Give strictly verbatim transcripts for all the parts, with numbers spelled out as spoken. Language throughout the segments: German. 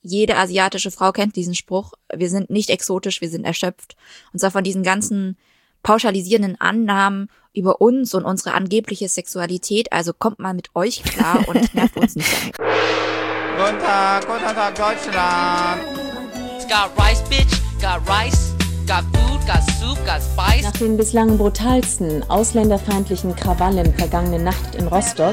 jede asiatische Frau kennt diesen Spruch. Wir sind nicht exotisch, wir sind erschöpft. Und zwar von diesen ganzen pauschalisierenden Annahmen über uns und unsere angebliche Sexualität. Also kommt mal mit euch klar und nervt uns nicht damit. Guten Tag, guten Tag, Deutschland. Got rice, bitch, got rice. Got food, got soup, got spice. Nach den bislang brutalsten ausländerfeindlichen Krawallen vergangene Nacht in Rostock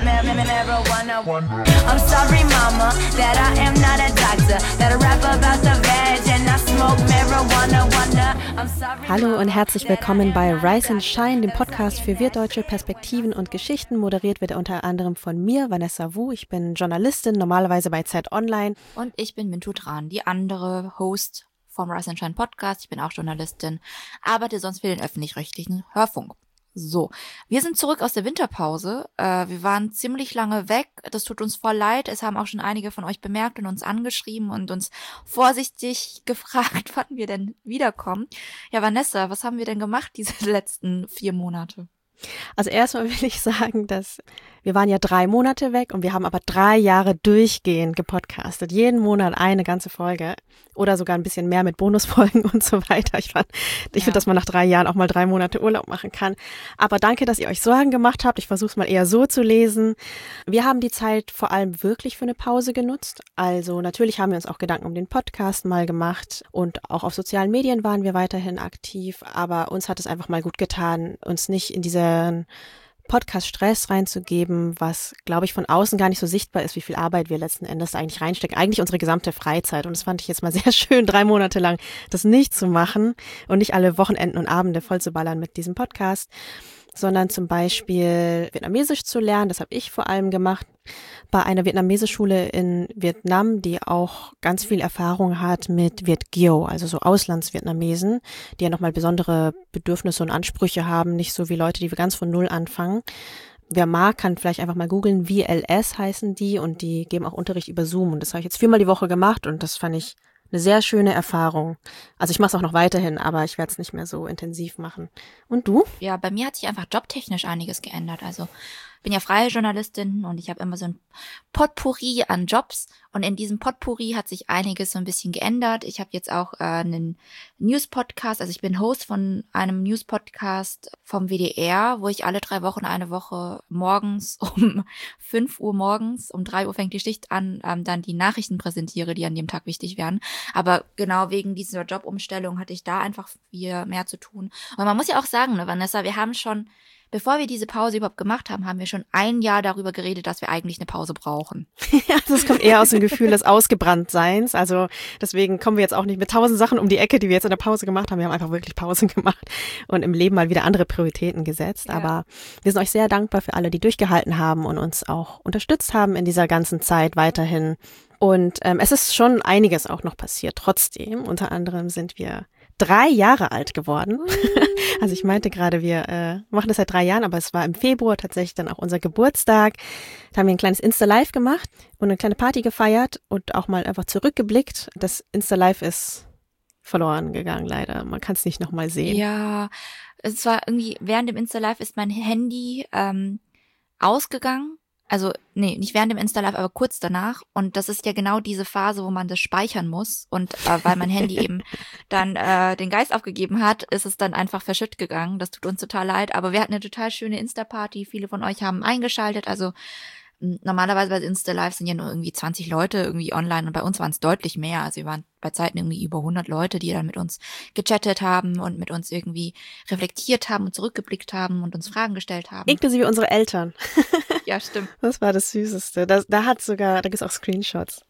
Hallo und herzlich willkommen bei Rise and Shine, dem Podcast für wirtdeutsche Perspektiven und Geschichten. Moderiert wird er unter anderem von mir, Vanessa Wu. Ich bin Journalistin, normalerweise bei Zeit Online. Und ich bin Mintu Tran, die andere Host vom Rise and Shine Podcast. Ich bin auch Journalistin, arbeite sonst für den öffentlich-rechtlichen Hörfunk. So, wir sind zurück aus der Winterpause. Äh, wir waren ziemlich lange weg. Das tut uns voll leid. Es haben auch schon einige von euch bemerkt und uns angeschrieben und uns vorsichtig gefragt, wann wir denn wiederkommen. Ja, Vanessa, was haben wir denn gemacht diese letzten vier Monate? Also erstmal will ich sagen, dass wir waren ja drei Monate weg und wir haben aber drei Jahre durchgehend gepodcastet. Jeden Monat eine ganze Folge oder sogar ein bisschen mehr mit Bonusfolgen und so weiter. Ich fand, ich ja. finde, dass man nach drei Jahren auch mal drei Monate Urlaub machen kann. Aber danke, dass ihr euch Sorgen gemacht habt. Ich versuche es mal eher so zu lesen. Wir haben die Zeit vor allem wirklich für eine Pause genutzt. Also natürlich haben wir uns auch Gedanken um den Podcast mal gemacht und auch auf sozialen Medien waren wir weiterhin aktiv. Aber uns hat es einfach mal gut getan, uns nicht in diesen Podcast-Stress reinzugeben, was, glaube ich, von außen gar nicht so sichtbar ist, wie viel Arbeit wir letzten Endes eigentlich reinstecken. Eigentlich unsere gesamte Freizeit. Und das fand ich jetzt mal sehr schön, drei Monate lang das nicht zu machen und nicht alle Wochenenden und Abende voll zu ballern mit diesem Podcast, sondern zum Beispiel Vietnamesisch zu lernen. Das habe ich vor allem gemacht bei einer Vietnamesischschule in Vietnam, die auch ganz viel Erfahrung hat mit Viet Kieu, also so Auslandsvietnamesen, die ja nochmal besondere Bedürfnisse und Ansprüche haben, nicht so wie Leute, die ganz von Null anfangen. Wer mag, kann vielleicht einfach mal googeln, V L S heißen die und die geben auch Unterricht über Zoom und das habe ich jetzt viermal die Woche gemacht und das fand ich eine sehr schöne Erfahrung. Also ich mache es auch noch weiterhin, aber ich werde es nicht mehr so intensiv machen. Und du? Ja, bei mir hat sich einfach jobtechnisch einiges geändert. Also ich bin ja freie Journalistin und ich habe immer so ein Potpourri an Jobs und in diesem Potpourri hat sich einiges so ein bisschen geändert. Ich habe jetzt auch äh, einen News-Podcast, also ich bin Host von einem News-Podcast vom W D R, wo ich alle drei Wochen eine Woche morgens um fünf Uhr morgens, um drei Uhr fängt die Schicht an, ähm, dann die Nachrichten präsentiere, die an dem Tag wichtig werden. Aber genau wegen dieser Jobumstellung hatte ich da einfach viel mehr zu tun. Und man muss ja auch sagen, ne, Vanessa, wir haben schon Bevor wir diese Pause überhaupt gemacht haben, haben wir schon ein Jahr darüber geredet, dass wir eigentlich eine Pause brauchen. Ja, das kommt eher aus dem Gefühl des Ausgebranntseins. Also deswegen kommen wir jetzt auch nicht mit tausend Sachen um die Ecke, die wir jetzt in der Pause gemacht haben. Wir haben einfach wirklich Pausen gemacht und im Leben mal wieder andere Prioritäten gesetzt. Ja. Aber wir sind euch sehr dankbar für alle, die durchgehalten haben und uns auch unterstützt haben in dieser ganzen Zeit weiterhin. Und ähm, es ist schon einiges auch noch passiert. Trotzdem, unter anderem sind wir drei Jahre alt geworden. Also ich meinte gerade, wir äh, machen das seit drei Jahren, aber es war im Februar tatsächlich dann auch unser Geburtstag. Da haben wir ein kleines Insta-Live gemacht und eine kleine Party gefeiert und auch mal einfach zurückgeblickt. Das Insta-Live ist verloren gegangen, leider. Man kann es nicht nochmal sehen. Ja, es war irgendwie, während dem Insta-Live ist mein Handy ähm, ausgegangen. Also, nee, nicht während dem Insta-Live, aber kurz danach. Und das ist ja genau diese Phase, wo man das speichern muss. Und äh, weil mein Handy eben dann äh, den Geist aufgegeben hat, ist es dann einfach verschütt gegangen. Das tut uns total leid. Aber wir hatten eine total schöne Insta-Party. Viele von euch haben eingeschaltet. Also normalerweise bei Insta-Live sind ja nur irgendwie zwanzig Leute irgendwie online. Und bei uns waren es deutlich mehr. Also wir waren bei Zeiten irgendwie über hundert Leute, die dann mit uns gechattet haben und mit uns irgendwie reflektiert haben und zurückgeblickt haben und uns Fragen gestellt haben. Inklusive unsere Eltern. Ja, stimmt. Das war das Süßeste. Das, da hat sogar, da gibt es auch Screenshots.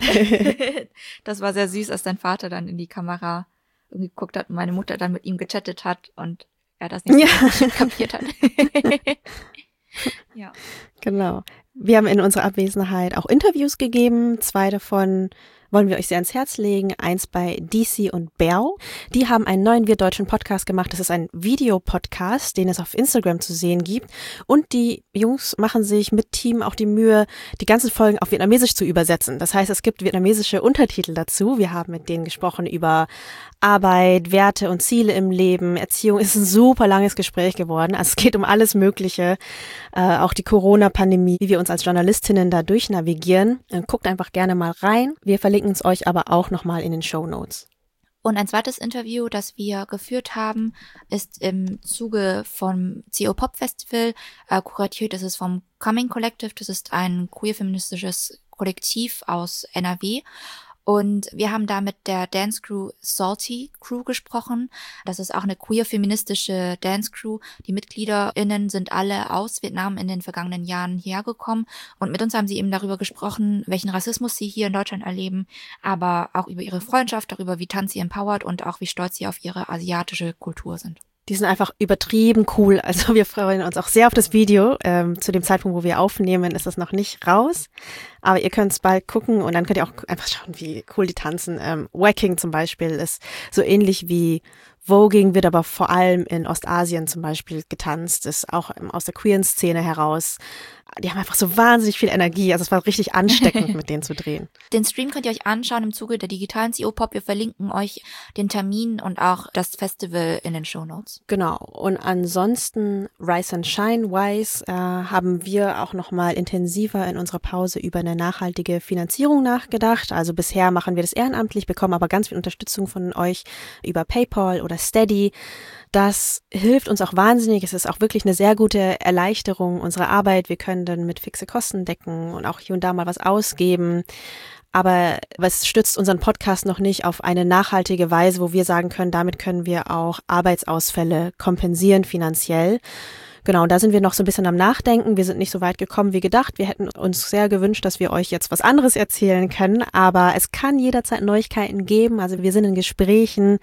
Das war sehr süß, als dein Vater dann in die Kamera irgendwie geguckt hat und meine Mutter dann mit ihm gechattet hat und er das nicht ja. so kapiert hat. Ja. Genau. Wir haben in unserer Abwesenheit auch Interviews gegeben. Zwei davon wollen wir euch sehr ans Herz legen. Eins bei D C und Bell. Die haben einen neuen wirtdeutschen Podcast gemacht. Das ist ein Videopodcast, den es auf Instagram zu sehen gibt. Und die Jungs machen sich mit Team auch die Mühe, die ganzen Folgen auf Vietnamesisch zu übersetzen. Das heißt, es gibt vietnamesische Untertitel dazu. Wir haben mit denen gesprochen über Arbeit, Werte und Ziele im Leben. Erziehung ist ein super langes Gespräch geworden. Also es geht um alles Mögliche. Äh, auch die Corona-Pandemie, wie wir uns als Journalistinnen da durchnavigieren. Guckt einfach gerne mal rein. Wir verlinken verlinken es euch aber auch nochmal in den Shownotes. Und ein zweites Interview, das wir geführt haben, ist im Zuge vom C O Pop Festival äh, kuratiert. Das ist vom Coming Collective. Das ist ein queer-feministisches Kollektiv aus N R W. Und wir haben da mit der Dance Crew Salty Crew gesprochen. Das ist auch eine queer-feministische Dance Crew. Die MitgliederInnen sind alle aus Vietnam in den vergangenen Jahren hergekommen. Und mit uns haben sie eben darüber gesprochen, welchen Rassismus sie hier in Deutschland erleben, aber auch über ihre Freundschaft, darüber, wie Tanz sie empowert und auch wie stolz sie auf ihre asiatische Kultur sind. Die sind einfach übertrieben cool. Also wir freuen uns auch sehr auf das Video. Ähm, zu dem Zeitpunkt, wo wir aufnehmen, ist das noch nicht raus. Aber ihr könnt es bald gucken und dann könnt ihr auch einfach schauen, wie cool die tanzen. Ähm, Wacking zum Beispiel ist so ähnlich wie Voging, wird aber vor allem in Ostasien zum Beispiel getanzt, ist auch aus der queeren Szene heraus. Die haben einfach so wahnsinnig viel Energie. Also es war richtig ansteckend, mit denen zu drehen. Den Stream könnt ihr euch anschauen im Zuge der digitalen C O Pop. Wir verlinken euch den Termin und auch das Festival in den Shownotes. Genau. Und ansonsten Rise and Shine wise äh, haben wir auch nochmal intensiver in unserer Pause über eine nachhaltige Finanzierung nachgedacht. Also bisher machen wir das ehrenamtlich, bekommen aber ganz viel Unterstützung von euch über PayPal oder Steady. Das hilft uns auch wahnsinnig. Es ist auch wirklich eine sehr gute Erleichterung unserer Arbeit. Wir können dann mit fixe Kosten decken und auch hier und da mal was ausgeben. Aber es stützt unseren Podcast noch nicht auf eine nachhaltige Weise, wo wir sagen können, damit können wir auch Arbeitsausfälle kompensieren finanziell. Genau, da sind wir noch so ein bisschen am Nachdenken. Wir sind nicht so weit gekommen wie gedacht. Wir hätten uns sehr gewünscht, dass wir euch jetzt was anderes erzählen können. Aber es kann jederzeit Neuigkeiten geben. Also wir sind in Gesprächen.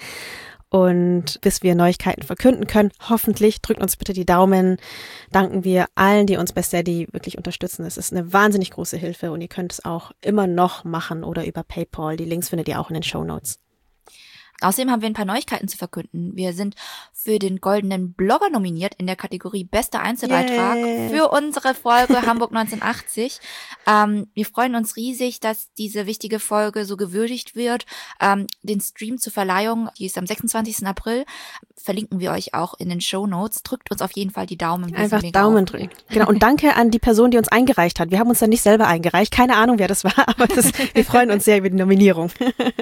Und bis wir Neuigkeiten verkünden können, hoffentlich, drückt uns bitte die Daumen, danken wir allen, die uns bei Steady wirklich unterstützen. Es ist eine wahnsinnig große Hilfe und ihr könnt es auch immer noch machen oder über PayPal. Die Links findet ihr auch in den Shownotes. Außerdem haben wir ein paar Neuigkeiten zu verkünden. Wir sind für den Goldenen Blogger nominiert in der Kategorie Bester Einzelbeitrag yeah. für unsere Folge Hamburg neunzehnhundertachtzig. Ähm, wir freuen uns riesig, dass diese wichtige Folge so gewürdigt wird. Ähm, den Stream zur Verleihung, die ist am sechsundzwanzigsten April, verlinken wir euch auch in den Shownotes. Drückt uns auf jeden Fall die Daumen. Einfach Daumen drücken. Genau. Und danke an die Person, die uns eingereicht hat. Wir haben uns dann nicht selber eingereicht. Keine Ahnung, wer das war, aber das, wir freuen uns sehr über die Nominierung.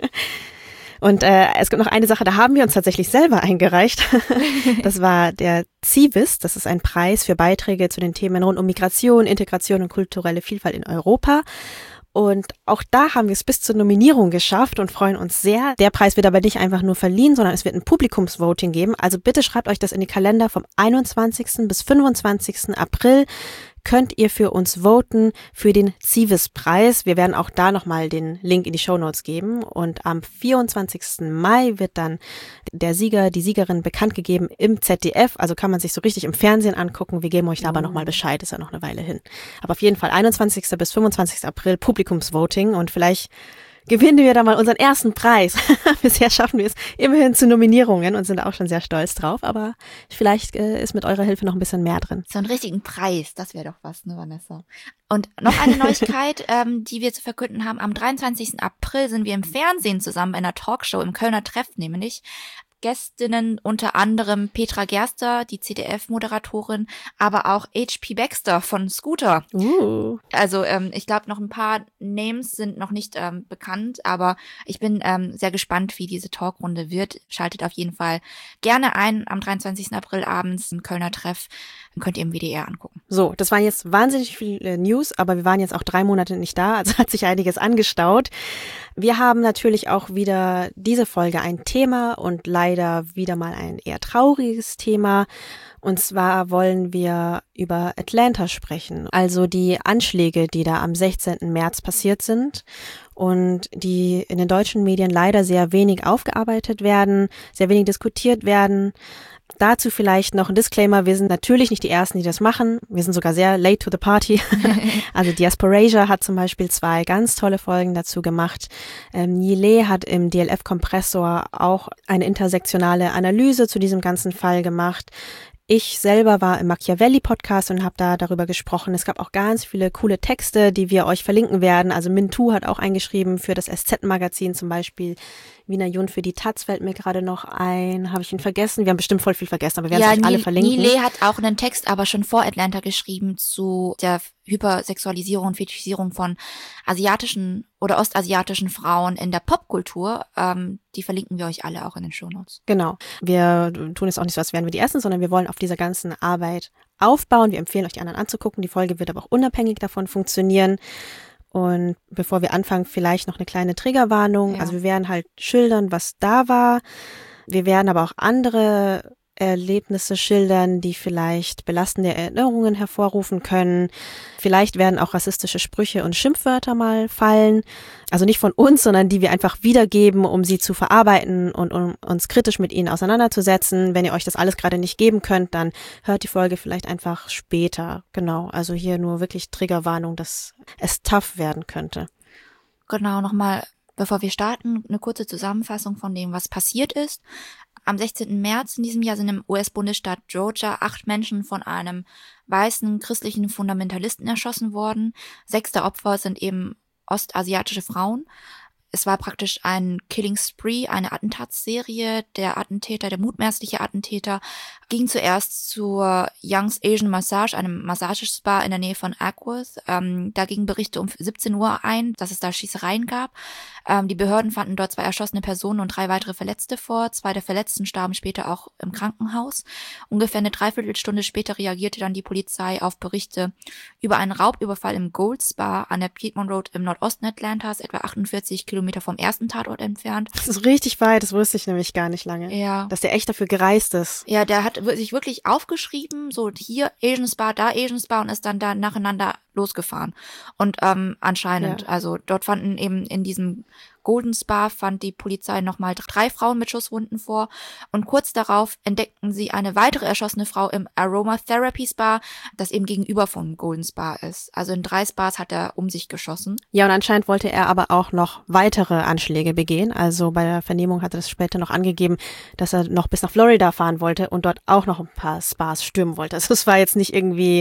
Und äh, es gibt noch eine Sache, da haben wir uns tatsächlich selber eingereicht. Das war der Civis, das ist ein Preis für Beiträge zu den Themen rund um Migration, Integration und kulturelle Vielfalt in Europa. Und auch da haben wir es bis zur Nominierung geschafft und freuen uns sehr. Der Preis wird aber nicht einfach nur verliehen, sondern es wird ein Publikumsvoting geben. Also bitte schreibt euch das in die Kalender vom einundzwanzigsten bis fünfundzwanzigsten April. Könnt ihr für uns voten für den Civis-Preis. Wir werden auch da nochmal den Link in die Shownotes geben. Und am vierundzwanzigsten Mai wird dann der Sieger, die Siegerin bekannt gegeben im Z D F. Also kann man sich so richtig im Fernsehen angucken. Wir geben euch da aber nochmal Bescheid, ist ja noch eine Weile hin. Aber auf jeden Fall einundzwanzigsten bis fünfundzwanzigsten April Publikumsvoting und vielleicht gewinnen wir da mal unseren ersten Preis. Bisher schaffen wir es immerhin zu Nominierungen und sind auch schon sehr stolz drauf, aber vielleicht äh, ist mit eurer Hilfe noch ein bisschen mehr drin. So einen richtigen Preis, das wäre doch was, ne, Vanessa? Und noch eine Neuigkeit, ähm, die wir zu verkünden haben. Am dreiundzwanzigsten April sind wir im Fernsehen zusammen bei einer Talkshow im Kölner Treff, nämlich Gästinnen unter anderem Petra Gerster, die Z D F-Moderatorin, aber auch H P Baxter von Scooter. Uh. Also ähm, ich glaube, noch ein paar Names sind noch nicht ähm, bekannt, aber ich bin ähm, sehr gespannt, wie diese Talkrunde wird. Schaltet auf jeden Fall gerne ein am dreiundzwanzigsten April abends im Kölner Treff. Dann könnt ihr im W D R angucken. So, das waren jetzt wahnsinnig viele News, aber wir waren jetzt auch drei Monate nicht da, also hat sich einiges angestaut. Wir haben natürlich auch wieder diese Folge ein Thema und leider wieder mal ein eher trauriges Thema. Und zwar wollen wir über Atlanta sprechen, also die Anschläge, die da am sechzehnten März passiert sind und die in den deutschen Medien leider sehr wenig aufgearbeitet werden, sehr wenig diskutiert werden. Dazu vielleicht noch ein Disclaimer, wir sind natürlich nicht die Ersten, die das machen. Wir sind sogar sehr late to the party. Also Diasporasia hat zum Beispiel zwei ganz tolle Folgen dazu gemacht. Ähm, Nile hat im D L F-Kompressor auch eine intersektionale Analyse zu diesem ganzen Fall gemacht. Ich selber war im Machiavelli-Podcast und habe da darüber gesprochen. Es gab auch ganz viele coole Texte, die wir euch verlinken werden. Also Mintu hat auch eingeschrieben für das S Z-Magazin zum Beispiel. Wiener Jun für die Taz fällt mir gerade noch ein. Habe ich ihn vergessen? Wir haben bestimmt voll viel vergessen, aber wir werden ja, es euch alle verlinken. Nile hat auch einen Text aber schon vor Atlanta geschrieben zu der Hypersexualisierung und Fetischisierung von asiatischen oder ostasiatischen Frauen in der Popkultur, ähm, die verlinken wir euch alle auch in den Shownotes. Genau. Wir tun es auch nicht so, als wären wir die Ersten, sondern wir wollen auf dieser ganzen Arbeit aufbauen. Wir empfehlen euch, die anderen anzugucken. Die Folge wird aber auch unabhängig davon funktionieren. Und bevor wir anfangen, vielleicht noch eine kleine Triggerwarnung. Ja. Also wir werden halt schildern, was da war. Wir werden aber auch andere Erlebnisse schildern, die vielleicht belastende Erinnerungen hervorrufen können. Vielleicht werden auch rassistische Sprüche und Schimpfwörter mal fallen. Also nicht von uns, sondern die wir einfach wiedergeben, um sie zu verarbeiten und um uns kritisch mit ihnen auseinanderzusetzen. Wenn ihr euch das alles gerade nicht geben könnt, dann hört die Folge vielleicht einfach später. Genau, also hier nur wirklich Triggerwarnung, dass es tough werden könnte. Genau, nochmal, bevor wir starten, eine kurze Zusammenfassung von dem, was passiert ist. Am sechzehnten März in diesem Jahr sind im U S-Bundesstaat Georgia acht Menschen von einem weißen christlichen Fundamentalisten erschossen worden. Sechs der Opfer sind eben ostasiatische Frauen. Es war praktisch ein Killing Spree, eine Attentatsserie. Der Attentäter, der mutmaßliche Attentäter, ging zuerst zur Young's Asian Massage, einem Massagespa in der Nähe von Acworth. Ähm, da gingen Berichte um siebzehn Uhr ein, dass es da Schießereien gab. Ähm, die Behörden fanden dort zwei erschossene Personen und drei weitere Verletzte vor. Zwei der Verletzten starben später auch im Krankenhaus. Ungefähr eine Dreiviertelstunde später reagierte dann die Polizei auf Berichte über einen Raubüberfall im Gold Spa an der Piedmont Road im Nordosten Atlantas, etwa achtundvierzig Kilometer vom ersten Tatort entfernt. Das ist richtig weit, das wusste ich nämlich gar nicht lange. Ja. Dass der echt dafür gereist ist. Ja, der hat sich wirklich aufgeschrieben, so hier Asian Spa, da Asian Spa und ist dann da nacheinander losgefahren. Und ähm, anscheinend, Ja. also dort fanden eben in diesem Golden Spa fand die Polizei nochmal drei Frauen mit Schusswunden vor und kurz darauf entdeckten sie eine weitere erschossene Frau im Aromatherapy Spa, das eben gegenüber vom Golden Spa ist. Also in drei Spas hat er um sich geschossen. Ja, und anscheinend wollte er aber auch noch weitere Anschläge begehen. Also bei der Vernehmung hat er das später noch angegeben, dass er noch bis nach Florida fahren wollte und dort auch noch ein paar Spas stürmen wollte. Also es war jetzt nicht irgendwie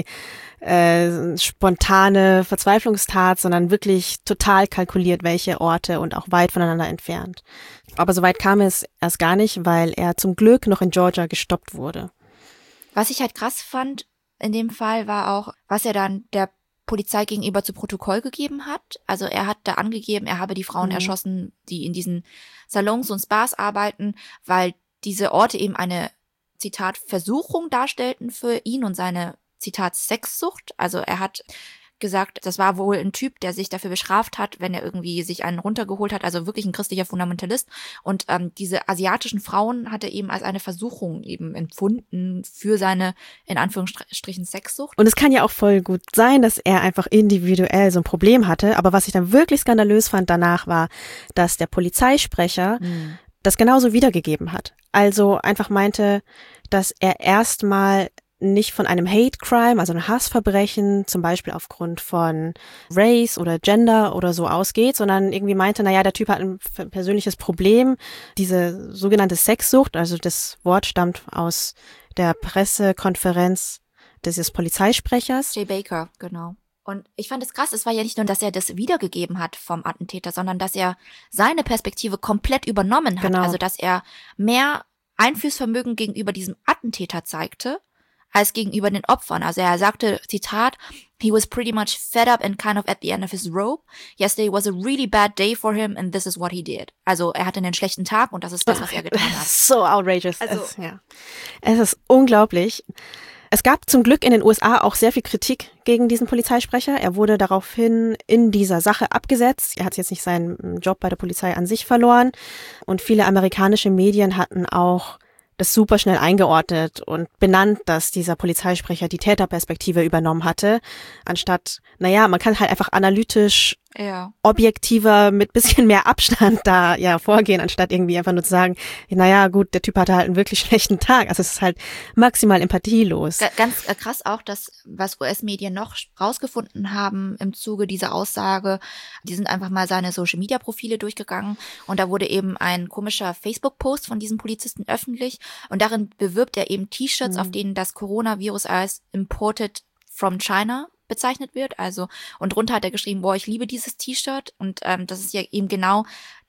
äh, spontane Verzweiflungstat, sondern wirklich total kalkuliert, welche Orte und auch weit voneinander entfernt. Aber so weit kam es erst gar nicht, weil er zum Glück noch in Georgia gestoppt wurde. Was ich halt krass fand in dem Fall war auch, was er dann der Polizei gegenüber zu Protokoll gegeben hat. Also er hat da angegeben, er habe die Frauen Mhm. erschossen, die in diesen Salons und Spas arbeiten, weil diese Orte eben eine, Zitat, Versuchung darstellten für ihn und seine, Zitat, Sexsucht. Also er hat gesagt, das war wohl ein Typ, der sich dafür bestraft hat, wenn er irgendwie sich einen runtergeholt hat, also wirklich ein christlicher Fundamentalist. Und ähm, diese asiatischen Frauen hat er eben als eine Versuchung eben empfunden für seine, in Anführungsstrichen, Sexsucht. Und es kann ja auch voll gut sein, dass er einfach individuell so ein Problem hatte. Aber was ich dann wirklich skandalös fand danach war, dass der Polizeisprecher Mhm. das genauso wiedergegeben hat. Also einfach meinte, dass er erstmal nicht von einem Hate Crime, also einem Hassverbrechen, zum Beispiel aufgrund von Race oder Gender oder so ausgeht, sondern irgendwie meinte, naja, der Typ hat ein persönliches Problem, diese sogenannte Sexsucht, also das Wort stammt aus der Pressekonferenz des Polizeisprechers. Jay Baker, genau. Und ich fand es krass, es war ja nicht nur, dass er das wiedergegeben hat vom Attentäter, sondern dass er seine Perspektive komplett übernommen hat. Genau. Also dass er mehr Einfühlsvermögen gegenüber diesem Attentäter zeigte, als gegenüber den Opfern. Also er sagte, Zitat, he was pretty much fed up and kind of at the end of his rope. Yesterday was a really bad day for him and this is what he did. Also er hatte einen schlechten Tag und das ist das, was er getan hat. So outrageous. Also- es, ja. Es ist unglaublich. Es gab zum Glück in den U S A auch sehr viel Kritik gegen diesen Polizeisprecher. Er wurde daraufhin in dieser Sache abgesetzt. Er hat jetzt nicht seinen Job bei der Polizei an sich verloren. Und viele amerikanische Medien hatten auch das super schnell eingeordnet und benannt, dass dieser Polizeisprecher die Täterperspektive übernommen hatte, anstatt, naja, man kann halt einfach analytisch Ja. objektiver, mit bisschen mehr Abstand da ja vorgehen, anstatt irgendwie einfach nur zu sagen, naja, gut, der Typ hatte halt einen wirklich schlechten Tag. Also es ist halt maximal empathielos. Ga- Ganz äh, krass auch, dass was U S-Medien noch rausgefunden haben im Zuge dieser Aussage, die sind einfach mal seine Social-Media-Profile durchgegangen und da wurde eben ein komischer Facebook-Post von diesem Polizisten öffentlich und darin bewirbt er eben T-Shirts, Mhm. auf denen das Coronavirus als imported from China bezeichnet wird. Also und drunter hat er geschrieben, boah, ich liebe dieses T-Shirt und ähm, das ist ja eben genau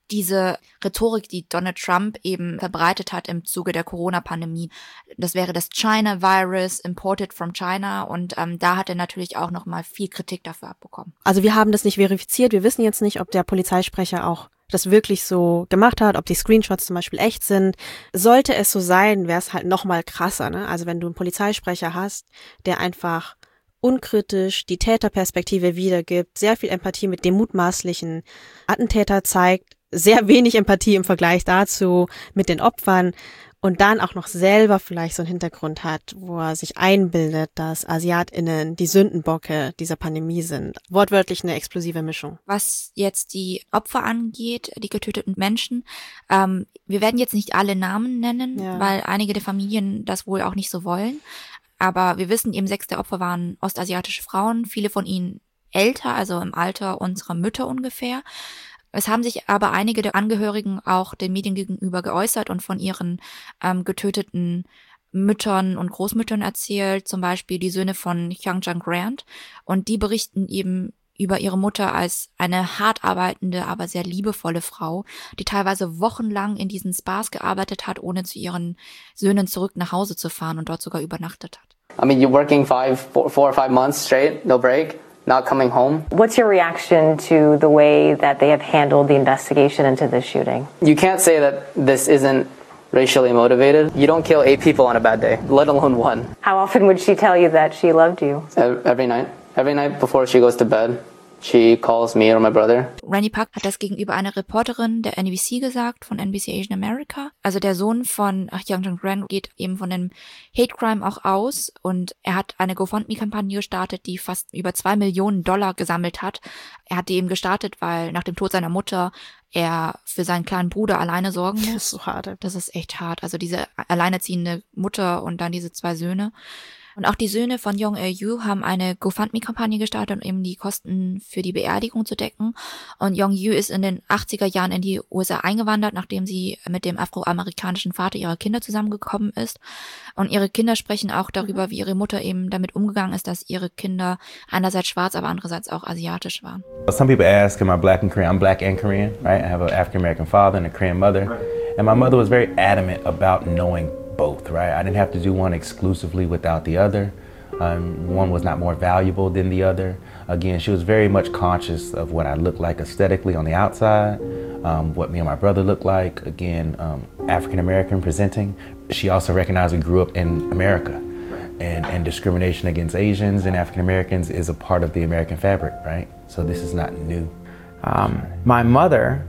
diese Rhetorik, die Donald Trump eben verbreitet hat im Zuge der Corona-Pandemie. Das wäre das China-Virus, imported from China. Und ähm, da hat er natürlich auch nochmal viel Kritik dafür abbekommen. Also wir haben das nicht verifiziert. Wir wissen jetzt nicht, ob der Polizeisprecher auch das wirklich so gemacht hat, ob die Screenshots zum Beispiel echt sind. Sollte es so sein, wäre es halt nochmal krasser, ne? Also wenn du einen Polizeisprecher hast, der einfach unkritisch die Täterperspektive wiedergibt, sehr viel Empathie mit dem mutmaßlichen Attentäter zeigt, sehr wenig Empathie im Vergleich dazu mit den Opfern und dann auch noch selber vielleicht so einen Hintergrund hat, wo er sich einbildet, dass AsiatInnen die Sündenbocke dieser Pandemie sind. Wortwörtlich eine explosive Mischung. Was jetzt die Opfer angeht, die getöteten Menschen, ähm, wir werden jetzt nicht alle Namen nennen, ja. weil einige der Familien das wohl auch nicht so wollen. Aber wir wissen eben, sechs der Opfer waren ostasiatische Frauen, viele von ihnen älter, also im Alter unserer Mütter ungefähr. Es haben sich aber einige der Angehörigen auch den Medien gegenüber geäußert und von ihren ähm, getöteten Müttern und Großmüttern erzählt, zum Beispiel die Söhne von Hyunjung Grant. Und die berichten eben über ihre Mutter als eine hart arbeitende, aber sehr liebevolle Frau, die teilweise wochenlang in diesen Spas gearbeitet hat, ohne zu ihren Söhnen zurück nach Hause zu fahren und dort sogar übernachtet hat. I mean, you're working five, four, four or five months straight, no break, not coming home. What's your reaction to the way that they have handled the investigation into this shooting? You can't say that this isn't racially motivated. You don't kill eight people on a bad day, let alone one. How often would she tell you that she loved you? Every night. Every night before she goes to bed. She calls me or my brother. Randy Park hat das gegenüber einer Reporterin der N B C gesagt, von N B C Asian America. Also der Sohn von Hyunjung Grant geht eben von dem Hate Crime auch aus und er hat eine GoFundMe-Kampagne gestartet, die fast über zwei Millionen Dollar gesammelt hat. Er hat die eben gestartet, weil nach dem Tod seiner Mutter er für seinen kleinen Bruder alleine sorgen muss. Das ist so hart. Das ist echt hart. Also diese alleinerziehende Mutter und dann diese zwei Söhne. Und auch die Söhne von Young Il-yu haben eine GoFundMe-Kampagne gestartet, um eben die Kosten für die Beerdigung zu decken. Und Young Il-yu ist in den achtziger Jahren in die U S A eingewandert, nachdem sie mit dem afroamerikanischen Vater ihrer Kinder zusammengekommen ist. Und ihre Kinder sprechen auch darüber, wie ihre Mutter eben damit umgegangen ist, dass ihre Kinder einerseits schwarz, aber andererseits auch asiatisch waren. Some people ask, am I black and Korean? I'm black and Korean, right? I have an African-American father and a Korean mother. And my mother was very adamant about knowing both, right? I didn't have to do one exclusively without the other. Um, one was not more valuable than the other. Again, she was very much conscious of what I looked like aesthetically on the outside, um, what me and my brother looked like. Again, um, African-American presenting. She also recognized we grew up in America. And, and discrimination against Asians and African-Americans is a part of the American fabric, right? So this is not new. Um, my mother,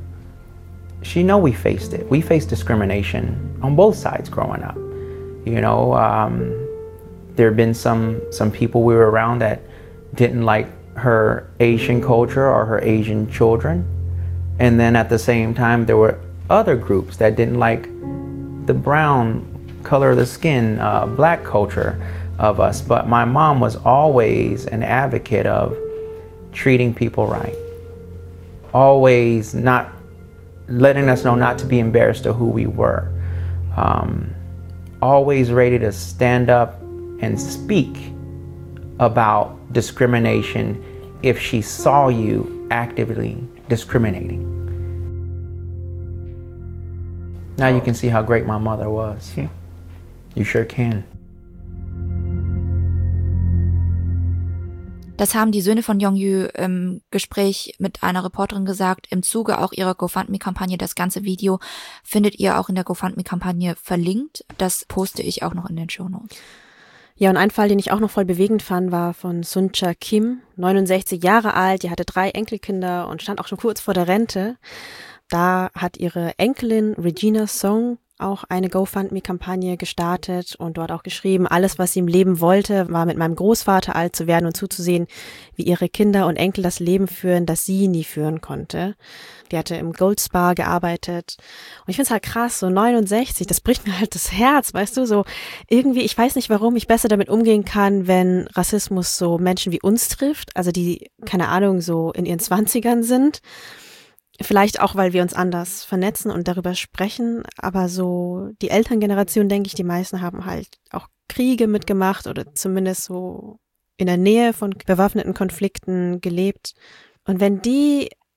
she know we faced it. We faced discrimination on both sides growing up. You know, um, there have been some, some people we were around that didn't like her Asian culture or her Asian children. And then at the same time, there were other groups that didn't like the brown color of the skin, uh, black culture of us. But my mom was always an advocate of treating people right. Always not letting us know not to be embarrassed of who we were. Um, always ready to stand up and speak about discrimination if she saw you actively discriminating. Now you can see how great my mother was. You sure can. Das haben die Söhne von Young Il-yu im Gespräch mit einer Reporterin gesagt. Im Zuge auch ihrer GoFundMe-Kampagne. Das ganze Video findet ihr auch in der GoFundMe-Kampagne verlinkt. Das poste ich auch noch in den Shownotes. Ja, und ein Fall, den ich auch noch voll bewegend fand, war von Suncha Kim, neunundsechzig Jahre alt. Die hatte drei Enkelkinder und stand auch schon kurz vor der Rente. Da hat ihre Enkelin Regina Song auch eine GoFundMe-Kampagne gestartet und dort auch geschrieben, alles, was sie im Leben wollte, war mit meinem Großvater alt zu werden und zuzusehen, wie ihre Kinder und Enkel das Leben führen, das sie nie führen konnte. Die hatte im Gold Spa gearbeitet und ich finde es halt krass, so neunundsechzig, das bricht mir halt das Herz, weißt du, so irgendwie, ich weiß nicht, warum ich besser damit umgehen kann, wenn Rassismus so Menschen wie uns trifft, also die, keine Ahnung, so in ihren Zwanzigern sind. Vielleicht auch, weil wir uns anders vernetzen und darüber sprechen, aber so die Elterngeneration, denke ich, die meisten haben halt auch Kriege mitgemacht oder zumindest so in der Nähe von bewaffneten Konflikten gelebt. Und wenn die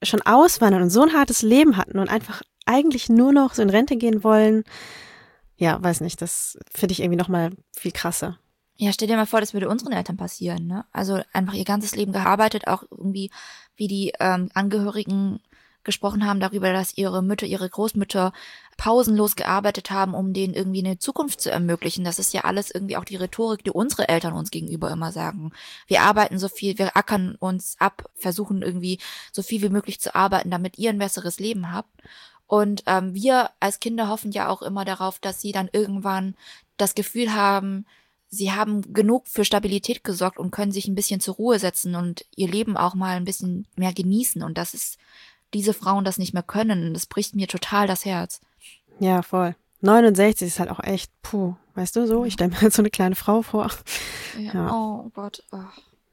schon auswandern und so ein hartes Leben hatten und einfach eigentlich nur noch so in Rente gehen wollen, ja, weiß nicht, das finde ich irgendwie nochmal viel krasser. Ja, stell dir mal vor, das würde unseren Eltern passieren, ne? Also einfach ihr ganzes Leben gearbeitet, auch irgendwie, wie die ähm, Angehörigen gesprochen haben darüber, dass ihre Mütter, ihre Großmütter pausenlos gearbeitet haben, um denen irgendwie eine Zukunft zu ermöglichen. Das ist ja alles irgendwie auch die Rhetorik, die unsere Eltern uns gegenüber immer sagen. Wir arbeiten so viel, wir ackern uns ab, versuchen irgendwie so viel wie möglich zu arbeiten, damit ihr ein besseres Leben habt. Und ähm, wir als Kinder hoffen ja auch immer darauf, dass sie dann irgendwann das Gefühl haben, sie haben genug für Stabilität gesorgt und können sich ein bisschen zur Ruhe setzen und ihr Leben auch mal ein bisschen mehr genießen. Und das ist diese Frauen das nicht mehr können. Das bricht mir total das Herz. Ja, voll. neunundsechzig ist halt auch echt, puh, weißt du so? Ich stelle mir jetzt so eine kleine Frau vor. Ja. Ja. Oh Gott. Oh.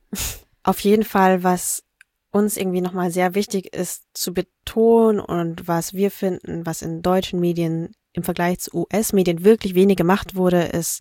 Auf jeden Fall, was uns irgendwie nochmal sehr wichtig ist zu betonen und was wir finden, was in deutschen Medien im Vergleich zu U S-Medien wirklich wenig gemacht wurde, ist,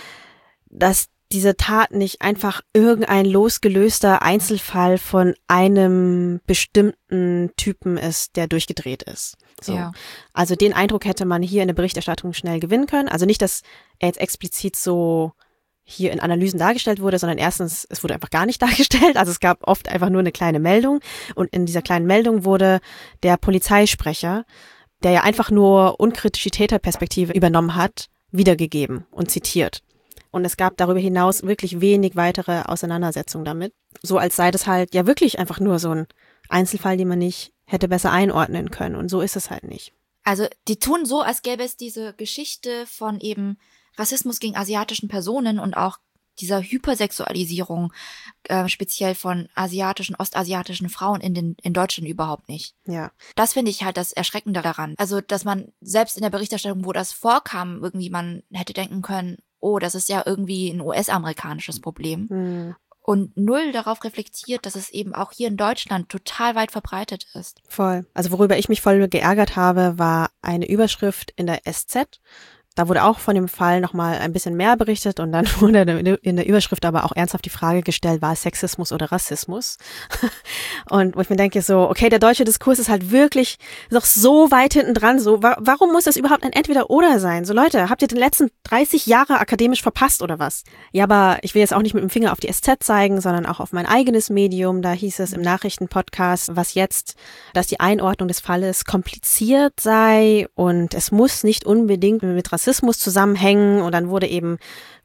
dass diese Tat nicht einfach irgendein losgelöster Einzelfall von einem bestimmten Typen ist, der durchgedreht ist. So. Ja. Also den Eindruck hätte man hier in der Berichterstattung schnell gewinnen können. Also nicht, dass er jetzt explizit so hier in Analysen dargestellt wurde, sondern erstens, es wurde einfach gar nicht dargestellt. Also es gab oft einfach nur eine kleine Meldung und in dieser kleinen Meldung wurde der Polizeisprecher, der ja einfach nur unkritische Täterperspektive übernommen hat, wiedergegeben und zitiert. Und es gab darüber hinaus wirklich wenig weitere Auseinandersetzungen damit. So als sei das halt ja wirklich einfach nur so ein Einzelfall, den man nicht hätte besser einordnen können. Und so ist es halt nicht. Also die tun so, als gäbe es diese Geschichte von eben Rassismus gegen asiatischen Personen und auch dieser Hypersexualisierung, äh, speziell von asiatischen, ostasiatischen Frauen in den in Deutschland überhaupt nicht. Ja. Das finde ich halt das Erschreckende daran. Also, dass man selbst in der Berichterstattung, wo das vorkam, irgendwie man hätte denken können, oh, das ist ja irgendwie ein U S-amerikanisches Problem. Hm. Und null darauf reflektiert, dass es eben auch hier in Deutschland total weit verbreitet ist. Voll. Also worüber ich mich voll geärgert habe, war eine Überschrift in der S Z. Da wurde auch von dem Fall nochmal ein bisschen mehr berichtet und dann wurde in der Überschrift aber auch ernsthaft die Frage gestellt, war es Sexismus oder Rassismus? Und wo ich mir denke so, okay, der deutsche Diskurs ist halt wirklich noch so weit hinten dran, so, wa- warum muss das überhaupt ein Entweder-Oder sein? So Leute, habt ihr den letzten dreißig Jahre akademisch verpasst oder was? Ja, aber ich will jetzt auch nicht mit dem Finger auf die S Z zeigen, sondern auch auf mein eigenes Medium. Da hieß es im Nachrichtenpodcast, was jetzt, dass die Einordnung des Falles kompliziert sei und es muss nicht unbedingt mit Rassismus Rassismus zusammenhängen und dann wurde eben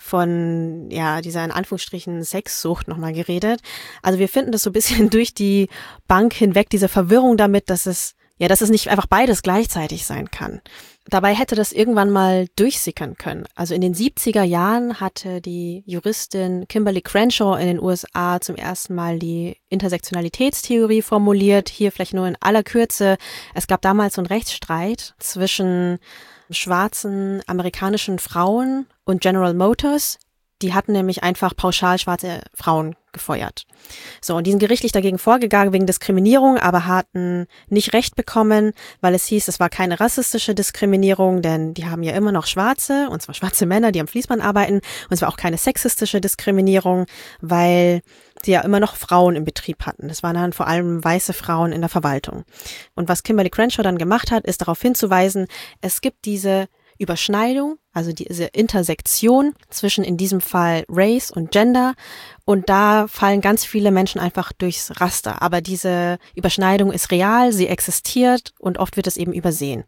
von, ja, dieser in Anführungsstrichen Sexsucht nochmal geredet. Also wir finden das so ein bisschen durch die Bank hinweg, diese Verwirrung damit, dass es, ja, dass es nicht einfach beides gleichzeitig sein kann. Dabei hätte das irgendwann mal durchsickern können. Also in den siebziger Jahren hatte die Juristin Kimberly Crenshaw in den U S A zum ersten Mal die Intersektionalitätstheorie formuliert. Hier vielleicht nur in aller Kürze. Es gab damals so einen Rechtsstreit zwischen schwarzen amerikanischen Frauen und General Motors. Die hatten nämlich einfach pauschal schwarze Frauen gefeuert. So, und die sind gerichtlich dagegen vorgegangen wegen Diskriminierung, aber hatten nicht Recht bekommen, weil es hieß, es war keine rassistische Diskriminierung, denn die haben ja immer noch Schwarze, und zwar schwarze Männer, die am Fließband arbeiten, und es war auch keine sexistische Diskriminierung, weil sie ja immer noch Frauen im Betrieb hatten. Das waren dann vor allem weiße Frauen in der Verwaltung. Und was Kimberly Crenshaw dann gemacht hat, ist darauf hinzuweisen, es gibt diese Überschneidung, also diese Intersektion zwischen in diesem Fall Race und Gender, und da fallen ganz viele Menschen einfach durchs Raster. Aber diese Überschneidung ist real, sie existiert und oft wird es eben übersehen.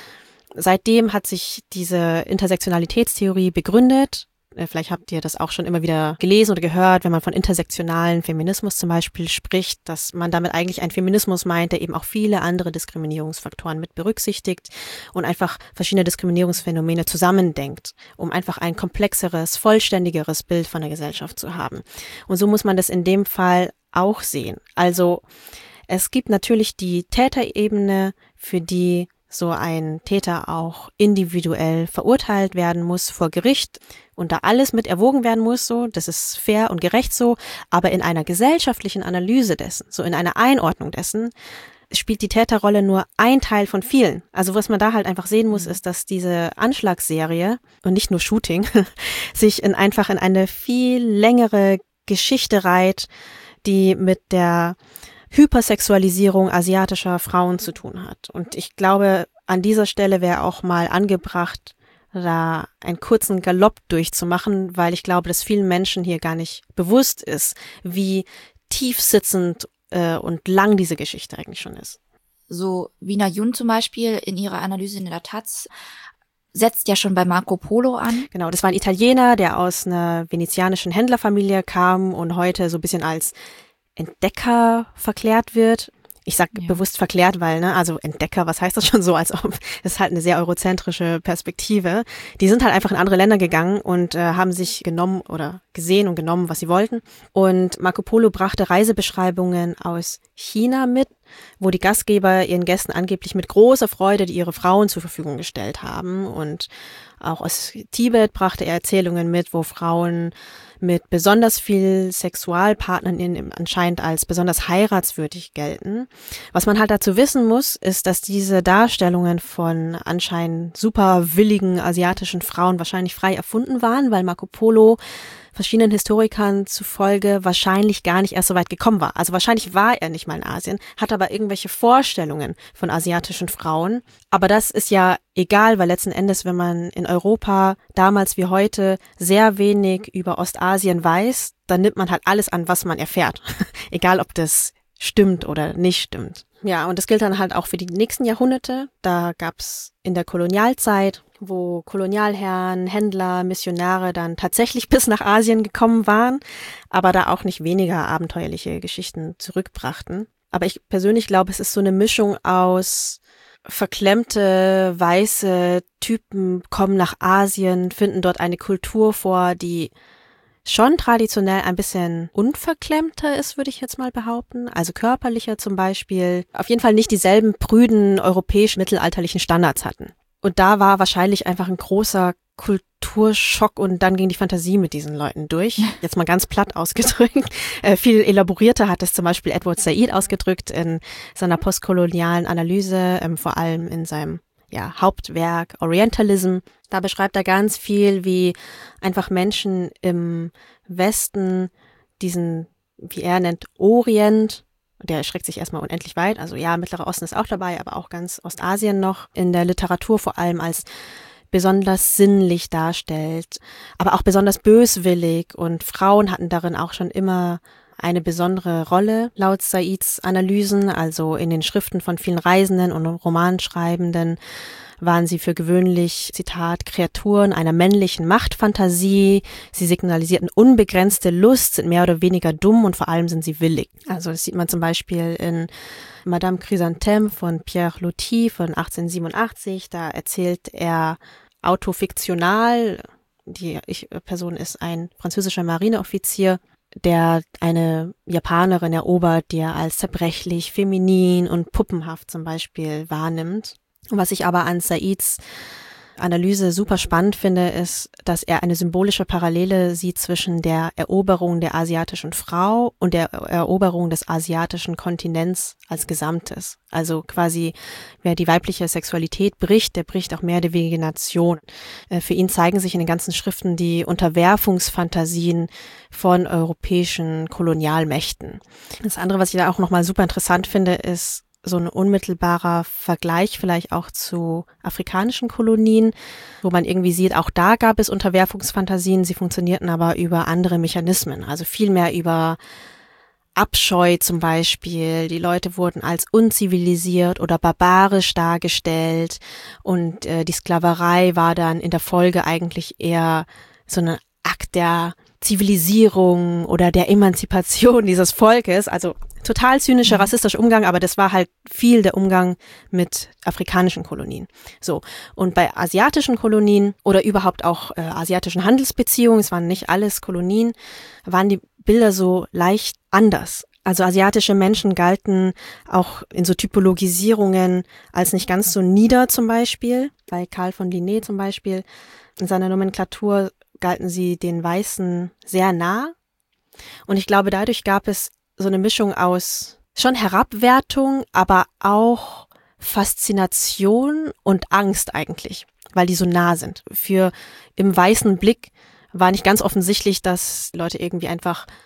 Seitdem hat sich diese Intersektionalitätstheorie begründet. Vielleicht habt ihr das auch schon immer wieder gelesen oder gehört, wenn man von intersektionalen Feminismus zum Beispiel spricht, dass man damit eigentlich einen Feminismus meint, der eben auch viele andere Diskriminierungsfaktoren mit berücksichtigt und einfach verschiedene Diskriminierungsphänomene zusammendenkt, um einfach ein komplexeres, vollständigeres Bild von der Gesellschaft zu haben. Und so muss man das in dem Fall auch sehen. Also es gibt natürlich die Täterebene, für die so ein Täter auch individuell verurteilt werden muss vor Gericht und da alles mit erwogen werden muss, so, das ist fair und gerecht so, aber in einer gesellschaftlichen Analyse dessen, so in einer Einordnung dessen, spielt die Täterrolle nur ein Teil von vielen. Also was man da halt einfach sehen muss, ist, dass diese Anschlagsserie und nicht nur Shooting sich in einfach in eine viel längere Geschichte reiht, die mit der Hypersexualisierung asiatischer Frauen zu tun hat. Und ich glaube, an dieser Stelle wäre auch mal angebracht, da einen kurzen Galopp durchzumachen, weil ich glaube, dass vielen Menschen hier gar nicht bewusst ist, wie tiefsitzend äh, und lang diese Geschichte eigentlich schon ist. So Wina Yun zum Beispiel in ihrer Analyse in der Taz setzt ja schon bei Marco Polo an. Genau, das war ein Italiener, der aus einer venezianischen Händlerfamilie kam und heute so ein bisschen als Entdecker verklärt wird. Ich sag ja. bewusst verklärt, weil, ne, also Entdecker, was heißt das schon so, als ob, das ist halt eine sehr eurozentrische Perspektive. Die sind halt einfach in andere Länder gegangen und äh, haben sich genommen oder gesehen und genommen, was sie wollten. Und Marco Polo brachte Reisebeschreibungen aus China mit, wo die Gastgeber ihren Gästen angeblich mit großer Freude ihre Frauen zur Verfügung gestellt haben. Und auch aus Tibet brachte er Erzählungen mit, wo Frauen mit besonders viel Sexualpartnern anscheinend als besonders heiratswürdig gelten. Was man halt dazu wissen muss, ist, dass diese Darstellungen von anscheinend super willigen asiatischen Frauen wahrscheinlich frei erfunden waren, weil Marco Polo verschiedenen Historikern zufolge wahrscheinlich gar nicht erst so weit gekommen war. Also wahrscheinlich war er nicht mal in Asien, hat aber irgendwelche Vorstellungen von asiatischen Frauen. Aber das ist ja egal, weil letzten Endes, wenn man in Europa damals wie heute sehr wenig über Ostasien weiß, dann nimmt man halt alles an, was man erfährt. Egal, ob das stimmt oder nicht stimmt. Ja, und das gilt dann halt auch für die nächsten Jahrhunderte. Da gab's in der Kolonialzeit, wo Kolonialherren, Händler, Missionare dann tatsächlich bis nach Asien gekommen waren, aber da auch nicht weniger abenteuerliche Geschichten zurückbrachten. Aber ich persönlich glaube, es ist so eine Mischung aus verklemmte, weiße Typen kommen nach Asien, finden dort eine Kultur vor, die schon traditionell ein bisschen unverklemmter ist, würde ich jetzt mal behaupten. Also körperlicher zum Beispiel. Auf jeden Fall nicht dieselben prüden europäisch-mittelalterlichen Standards hatten. Und da war wahrscheinlich einfach ein großer Kulturschock und dann ging die Fantasie mit diesen Leuten durch. Jetzt mal ganz platt ausgedrückt. Äh, viel elaborierter hat es zum Beispiel Edward Said ausgedrückt in seiner postkolonialen Analyse, ähm, vor allem in seinem ja, Hauptwerk Orientalism. Da beschreibt er ganz viel, wie einfach Menschen im Westen diesen, wie er nennt, Orient, der erschreckt sich erstmal unendlich weit, also ja, Mittlerer Osten ist auch dabei, aber auch ganz Ostasien noch, in der Literatur vor allem als besonders sinnlich darstellt, aber auch besonders böswillig und Frauen hatten darin auch schon immer eine besondere Rolle, laut Saids Analysen, also in den Schriften von vielen Reisenden und Romanschreibenden waren sie für gewöhnlich, Zitat, Kreaturen einer männlichen Machtfantasie. Sie signalisierten unbegrenzte Lust, sind mehr oder weniger dumm und vor allem sind sie willig. Also das sieht man zum Beispiel in Madame Chrysanthème von Pierre Loti von achtzehnhundertsiebenundachtzig. Da erzählt er autofiktional, die Ich-Person ist ein französischer Marineoffizier, der eine Japanerin erobert, die er als zerbrechlich, feminin und puppenhaft zum Beispiel wahrnimmt. Was ich aber an Saids Analyse super spannend finde, ist, dass er eine symbolische Parallele sieht zwischen der Eroberung der asiatischen Frau und der Eroberung des asiatischen Kontinents als Gesamtes. Also quasi, wer die weibliche Sexualität bricht, der bricht auch mehr der Vegetation. Für ihn zeigen sich in den ganzen Schriften die Unterwerfungsfantasien von europäischen Kolonialmächten. Das andere, was ich da auch nochmal super interessant finde, ist so ein unmittelbarer Vergleich vielleicht auch zu afrikanischen Kolonien, wo man irgendwie sieht, auch da gab es Unterwerfungsfantasien, sie funktionierten aber über andere Mechanismen, also viel mehr über Abscheu zum Beispiel. Die Leute wurden als unzivilisiert oder barbarisch dargestellt und äh, die Sklaverei war dann in der Folge eigentlich eher so ein Akt der Zivilisierung oder der Emanzipation dieses Volkes, also total zynischer, rassistischer Umgang, aber das war halt viel der Umgang mit afrikanischen Kolonien. So, und bei asiatischen Kolonien oder überhaupt auch äh, asiatischen Handelsbeziehungen, es waren nicht alles Kolonien, waren die Bilder so leicht anders. Also asiatische Menschen galten auch in so Typologisierungen als nicht ganz so nieder zum Beispiel. Bei Carl von Linné zum Beispiel, in seiner Nomenklatur galten sie den Weißen sehr nah. Und ich glaube, dadurch gab es so eine Mischung aus schon Herabwertung, aber auch Faszination und Angst eigentlich, weil die so nah sind. Für im weißen Blick war nicht ganz offensichtlich, dass Leute irgendwie einfach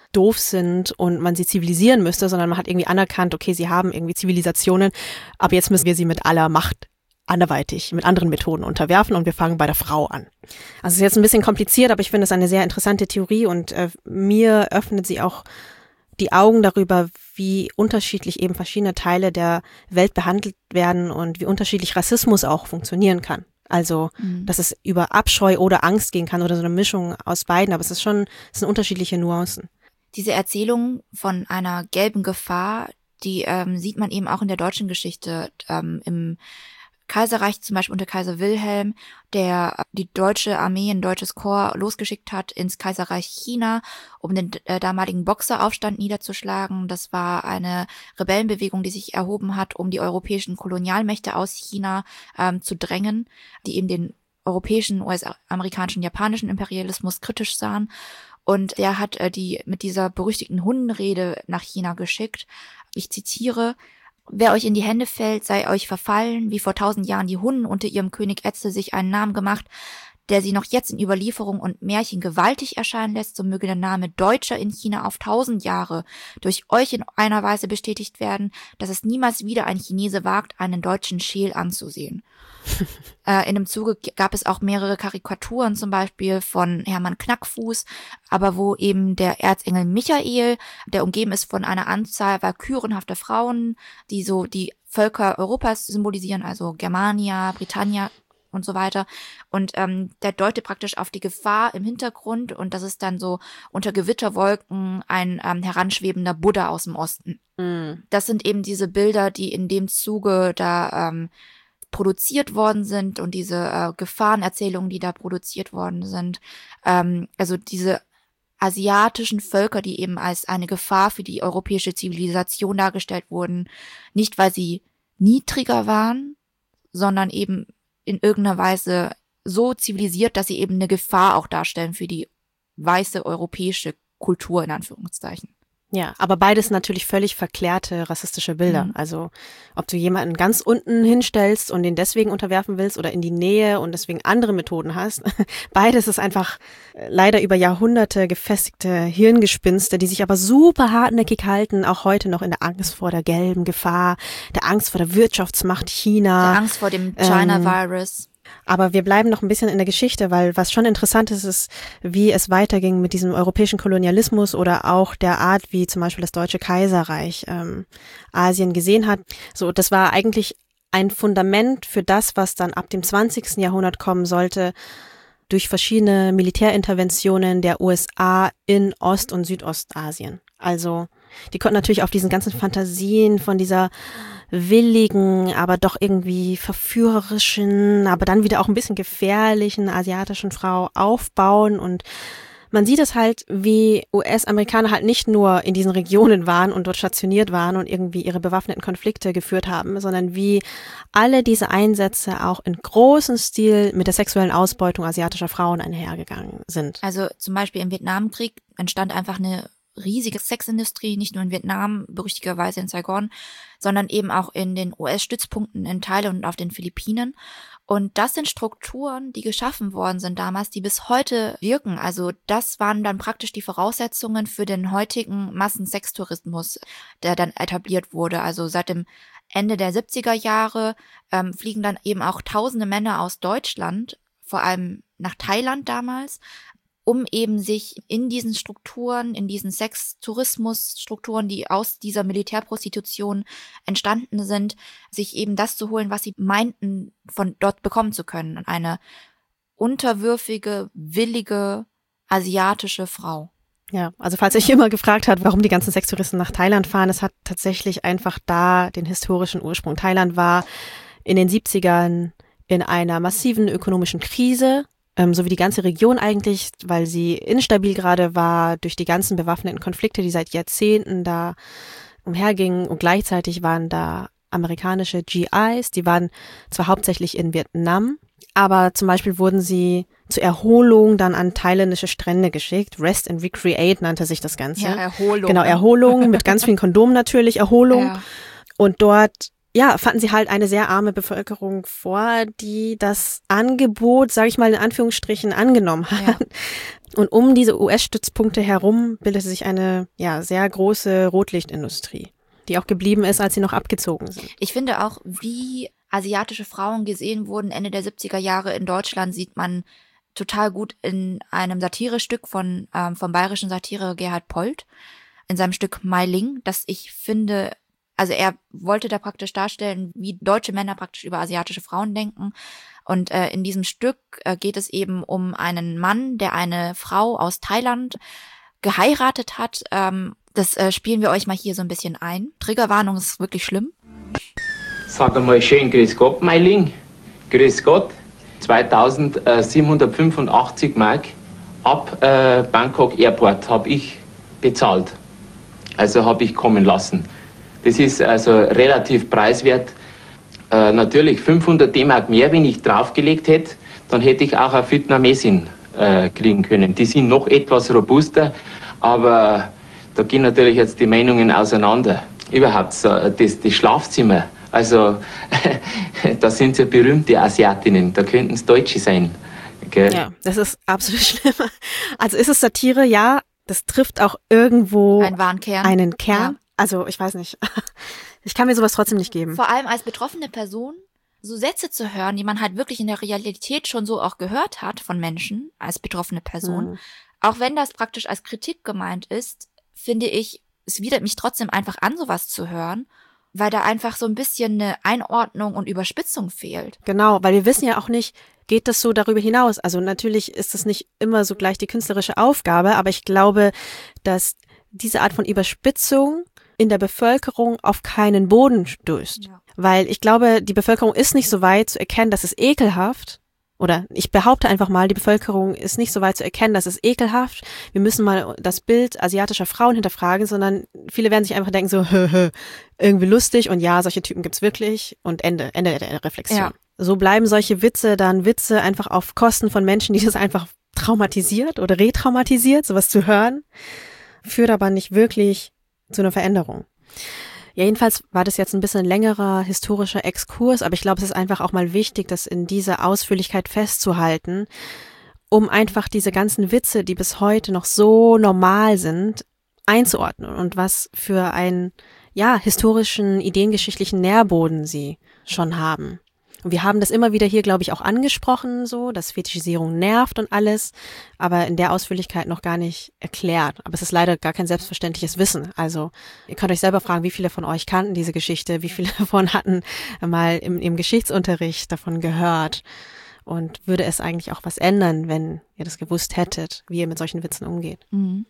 doof sind und man sie zivilisieren müsste, sondern man hat irgendwie anerkannt, okay, sie haben irgendwie Zivilisationen, aber jetzt müssen wir sie mit aller Macht anderweitig, mit anderen Methoden unterwerfen und wir fangen bei der Frau an. Also es ist jetzt ein bisschen kompliziert, aber ich finde es eine sehr interessante Theorie und äh, mir öffnet sie auch die Augen darüber, wie unterschiedlich eben verschiedene Teile der Welt behandelt werden und wie unterschiedlich Rassismus auch funktionieren kann. Also, mhm. dass es über Abscheu oder Angst gehen kann oder so eine Mischung aus beiden, aber es ist schon, es sind unterschiedliche Nuancen. Diese Erzählung von einer gelben Gefahr, die ähm, sieht man eben auch in der deutschen Geschichte, ähm, im Kaiserreich, zum Beispiel unter Kaiser Wilhelm, der die deutsche Armee, ein deutsches Korps losgeschickt hat ins Kaiserreich China, um den äh, damaligen Boxeraufstand niederzuschlagen. Das war eine Rebellenbewegung, die sich erhoben hat, um die europäischen Kolonialmächte aus China ähm, zu drängen, die eben den europäischen, U S-amerikanischen, japanischen Imperialismus kritisch sahen. Und der hat äh, die mit dieser berüchtigten Hundenrede nach China geschickt. Ich zitiere: Wer euch in die Hände fällt, sei euch verfallen, wie vor tausend Jahren die Hunnen unter ihrem König Etzel sich einen Namen gemacht, der sie noch jetzt in Überlieferung und Märchen gewaltig erscheinen lässt, so möge der Name Deutscher in China auf tausend Jahre durch euch in einer Weise bestätigt werden, dass es niemals wieder ein Chinese wagt, einen deutschen Schäl anzusehen. äh, in dem Zuge gab es auch mehrere Karikaturen, zum Beispiel von Hermann Knackfuß, aber wo eben der Erzengel Michael, der umgeben ist von einer Anzahl walkürenhafter Frauen, die so die Völker Europas symbolisieren, also Germania, Britannia und so weiter. Und ähm, der deutet praktisch auf die Gefahr im Hintergrund und das ist dann so unter Gewitterwolken ein ähm, heranschwebender Buddha aus dem Osten. Mhm. Das sind eben diese Bilder, die in dem Zuge da ähm, produziert worden sind und diese äh, Gefahrenerzählungen, die da produziert worden sind. Ähm, also diese asiatischen Völker, die eben als eine Gefahr für die europäische Zivilisation dargestellt wurden, nicht weil sie niedriger waren, sondern eben in irgendeiner Weise so zivilisiert, dass sie eben eine Gefahr auch darstellen für die weiße europäische Kultur, in Anführungszeichen. Ja, aber beides natürlich völlig verklärte rassistische Bilder. Mhm. Also ob du jemanden ganz unten hinstellst und den deswegen unterwerfen willst oder in die Nähe und deswegen andere Methoden hast. Beides ist einfach leider über Jahrhunderte gefestigte Hirngespinste, die sich aber super hartnäckig halten, auch heute noch in der Angst vor der gelben Gefahr, der Angst vor der Wirtschaftsmacht China. Der Angst vor dem China-Virus. Ähm, Aber wir bleiben noch ein bisschen in der Geschichte, weil was schon interessant ist, ist, wie es weiterging mit diesem europäischen Kolonialismus oder auch der Art, wie zum Beispiel das Deutsche Kaiserreich ähm, Asien gesehen hat. So, das war eigentlich ein Fundament für das, was dann ab dem zwanzigsten Jahrhundert kommen sollte, durch verschiedene Militärinterventionen der U S A in Ost- und Südostasien. Also die konnten natürlich auf diesen ganzen Fantasien von dieser willigen, aber doch irgendwie verführerischen, aber dann wieder auch ein bisschen gefährlichen asiatischen Frau aufbauen. Und man sieht es halt, wie U S-Amerikaner halt nicht nur in diesen Regionen waren und dort stationiert waren und irgendwie ihre bewaffneten Konflikte geführt haben, sondern wie alle diese Einsätze auch in großem Stil mit der sexuellen Ausbeutung asiatischer Frauen einhergegangen sind. Also zum Beispiel im Vietnamkrieg entstand einfach eine riesige Sexindustrie, nicht nur in Vietnam, berüchtigerweise in Saigon, sondern eben auch in den U S-Stützpunkten in Thailand und auf den Philippinen. Und das sind Strukturen, die geschaffen worden sind damals, die bis heute wirken. Also das waren dann praktisch die Voraussetzungen für den heutigen Massensextourismus, der dann etabliert wurde. Also seit dem Ende der siebziger Jahre ähm, fliegen dann eben auch tausende Männer aus Deutschland, vor allem nach Thailand damals, um eben sich in diesen Strukturen, in diesen Sextourismusstrukturen, die aus dieser Militärprostitution entstanden sind, sich eben das zu holen, was sie meinten, von dort bekommen zu können. Eine unterwürfige, willige, asiatische Frau. Ja, also falls euch immer gefragt hat, warum die ganzen Sextouristen nach Thailand fahren, es hat tatsächlich einfach da den historischen Ursprung. Thailand war in den siebzigern in einer massiven ökonomischen Krise, so wie die ganze Region eigentlich, weil sie instabil gerade war durch die ganzen bewaffneten Konflikte, die seit Jahrzehnten da umhergingen. Und gleichzeitig waren da amerikanische G Is, die waren zwar hauptsächlich in Vietnam, aber zum Beispiel wurden sie zur Erholung dann an thailändische Strände geschickt. Rest and Recreate nannte sich das Ganze. Ja, Erholung. Genau, Erholung, mit ganz vielen Kondomen natürlich, Erholung. Ja. Und dort ja, fanden sie halt eine sehr arme Bevölkerung vor, die das Angebot, sage ich mal in Anführungsstrichen, angenommen hat. Ja. Und um diese U S-Stützpunkte herum bildete sich eine ja sehr große Rotlichtindustrie, die auch geblieben ist, als sie noch abgezogen sind. Ich finde auch, wie asiatische Frauen gesehen wurden Ende der siebziger Jahre in Deutschland, sieht man total gut in einem Satirestück von ähm, vom bayerischen Satire Gerhard Polt, in seinem Stück Mai Ling, das ich finde, also er wollte da praktisch darstellen, wie deutsche Männer praktisch über asiatische Frauen denken. Und äh, in diesem Stück äh, geht es eben um einen Mann, der eine Frau aus Thailand geheiratet hat. Ähm, das äh, spielen wir euch mal hier so ein bisschen ein. Triggerwarnung, ist wirklich schlimm. Sag einmal schön Grüß Gott, Meiling. Grüß Gott. zweitausendsiebenhundertfünfundachtzig Mark ab äh, Bangkok Airport habe ich bezahlt. Also habe ich kommen lassen. Das ist also relativ preiswert. Äh, natürlich fünfhundert D-Mark mehr, wenn ich draufgelegt hätte, dann hätte ich auch eine Vietnamesin äh, kriegen können. Die sind noch etwas robuster, aber da gehen natürlich jetzt die Meinungen auseinander. Überhaupt so, das, das Schlafzimmer, also da sind ja berühmte Asiatinnen, da könnten es Deutsche sein. Gell? Ja, das ist absolut schlimm. Also ist es Satire? Ja, das trifft auch irgendwo einen wahren Kern. Einen Kern. Ja. Also ich weiß nicht. Ich kann mir sowas trotzdem nicht geben. Vor allem als betroffene Person so Sätze zu hören, die man halt wirklich in der Realität schon so auch gehört hat von Menschen als betroffene Person. Mhm. Auch wenn das praktisch als Kritik gemeint ist, finde ich, es widert mich trotzdem einfach an, sowas zu hören, weil da einfach so ein bisschen eine Einordnung und Überspitzung fehlt. Genau, weil wir wissen ja auch nicht, geht das so darüber hinaus? Also natürlich ist das nicht immer so gleich die künstlerische Aufgabe, aber ich glaube, dass diese Art von Überspitzung in der Bevölkerung auf keinen Boden stößt. Ja. Weil ich glaube, die Bevölkerung ist nicht so weit zu erkennen, dass es ekelhaft, oder ich behaupte einfach mal, die Bevölkerung ist nicht so weit zu erkennen, dass es ekelhaft, wir müssen mal das Bild asiatischer Frauen hinterfragen, sondern viele werden sich einfach denken so, hö, hö, irgendwie lustig und ja, solche Typen gibt's wirklich und Ende, Ende der Reflexion. Ja. So bleiben solche Witze dann Witze einfach auf Kosten von Menschen, die das einfach traumatisiert oder retraumatisiert, sowas zu hören, führt aber nicht wirklich zu einer Veränderung. Ja, jedenfalls war das jetzt ein bisschen längerer historischer Exkurs, aber ich glaube, es ist einfach auch mal wichtig, das in dieser Ausführlichkeit festzuhalten, um einfach diese ganzen Witze, die bis heute noch so normal sind, einzuordnen und was für einen, ja, historischen, ideengeschichtlichen Nährboden sie schon haben. Und wir haben das immer wieder hier, glaube ich, auch angesprochen, so, dass Fetischisierung nervt und alles, aber in der Ausführlichkeit noch gar nicht erklärt. Aber es ist leider gar kein selbstverständliches Wissen. Also ihr könnt euch selber fragen, wie viele von euch kannten diese Geschichte, wie viele davon hatten mal im, im Geschichtsunterricht davon gehört. Und würde es eigentlich auch was ändern, wenn ihr das gewusst hättet, wie ihr mit solchen Witzen umgeht? Mhm.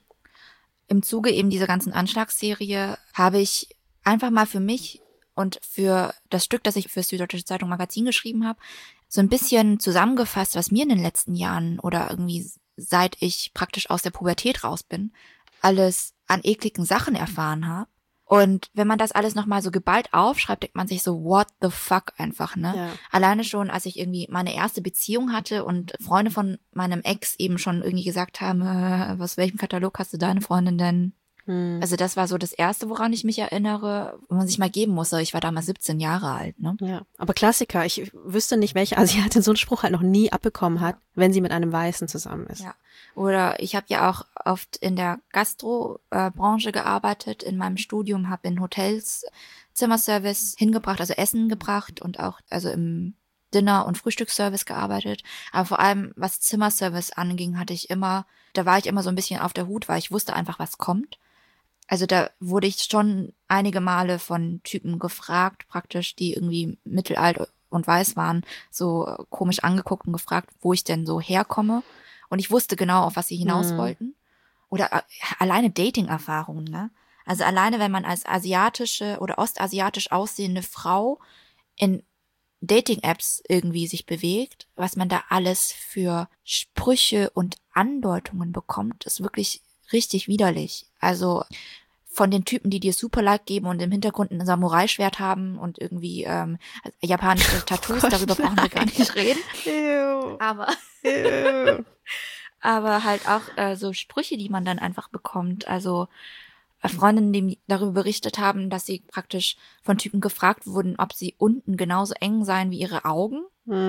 Im Zuge eben dieser ganzen Anschlagsserie habe ich einfach mal für mich und für das Stück, das ich für Süddeutsche Zeitung Magazin geschrieben habe, so ein bisschen zusammengefasst, was mir in den letzten Jahren oder irgendwie seit ich praktisch aus der Pubertät raus bin, alles an ekligen Sachen erfahren habe. Und wenn man das alles nochmal so geballt aufschreibt, denkt man sich so, what the fuck einfach, ne? Ja. Alleine schon, als ich irgendwie meine erste Beziehung hatte und Freunde von meinem Ex eben schon irgendwie gesagt haben, äh, aus welchem Katalog hast du deine Freundin denn? Also das war so das Erste, woran ich mich erinnere, wo man sich mal geben musste. Ich war damals siebzehn Jahre alt, ne? Ja, aber Klassiker. Ich wüsste nicht, welche Asiatin so einen Spruch halt noch nie abbekommen hat, wenn sie mit einem Weißen zusammen ist. Ja. Oder ich habe ja auch oft in der Gastrobranche gearbeitet, in meinem Studium, habe in Hotels Zimmerservice hingebracht, also Essen gebracht und auch also im Dinner- und Frühstücksservice gearbeitet. Aber vor allem, was Zimmerservice anging, hatte ich immer, da war ich immer so ein bisschen auf der Hut, weil ich wusste einfach, was kommt. Also da wurde ich schon einige Male von Typen gefragt, praktisch, die irgendwie mittelalt und weiß waren, so komisch angeguckt und gefragt, wo ich denn so herkomme. Und ich wusste genau, auf was sie hinaus mhm. wollten. Oder äh, alleine Dating-Erfahrungen, ne? Also alleine, wenn man als asiatische oder ostasiatisch aussehende Frau in Dating-Apps irgendwie sich bewegt, was man da alles für Sprüche und Andeutungen bekommt, ist wirklich richtig widerlich. Also von den Typen, die dir super Like geben und im Hintergrund ein Samurai-Schwert haben und irgendwie ähm, japanische Tattoos, oh, darüber brauchen wir gar nicht reden. Ew. Aber Ew. aber halt auch äh, so Sprüche, die man dann einfach bekommt. Also Freundinnen, die darüber berichtet haben, dass sie praktisch von Typen gefragt wurden, ob sie unten genauso eng seien wie ihre Augen.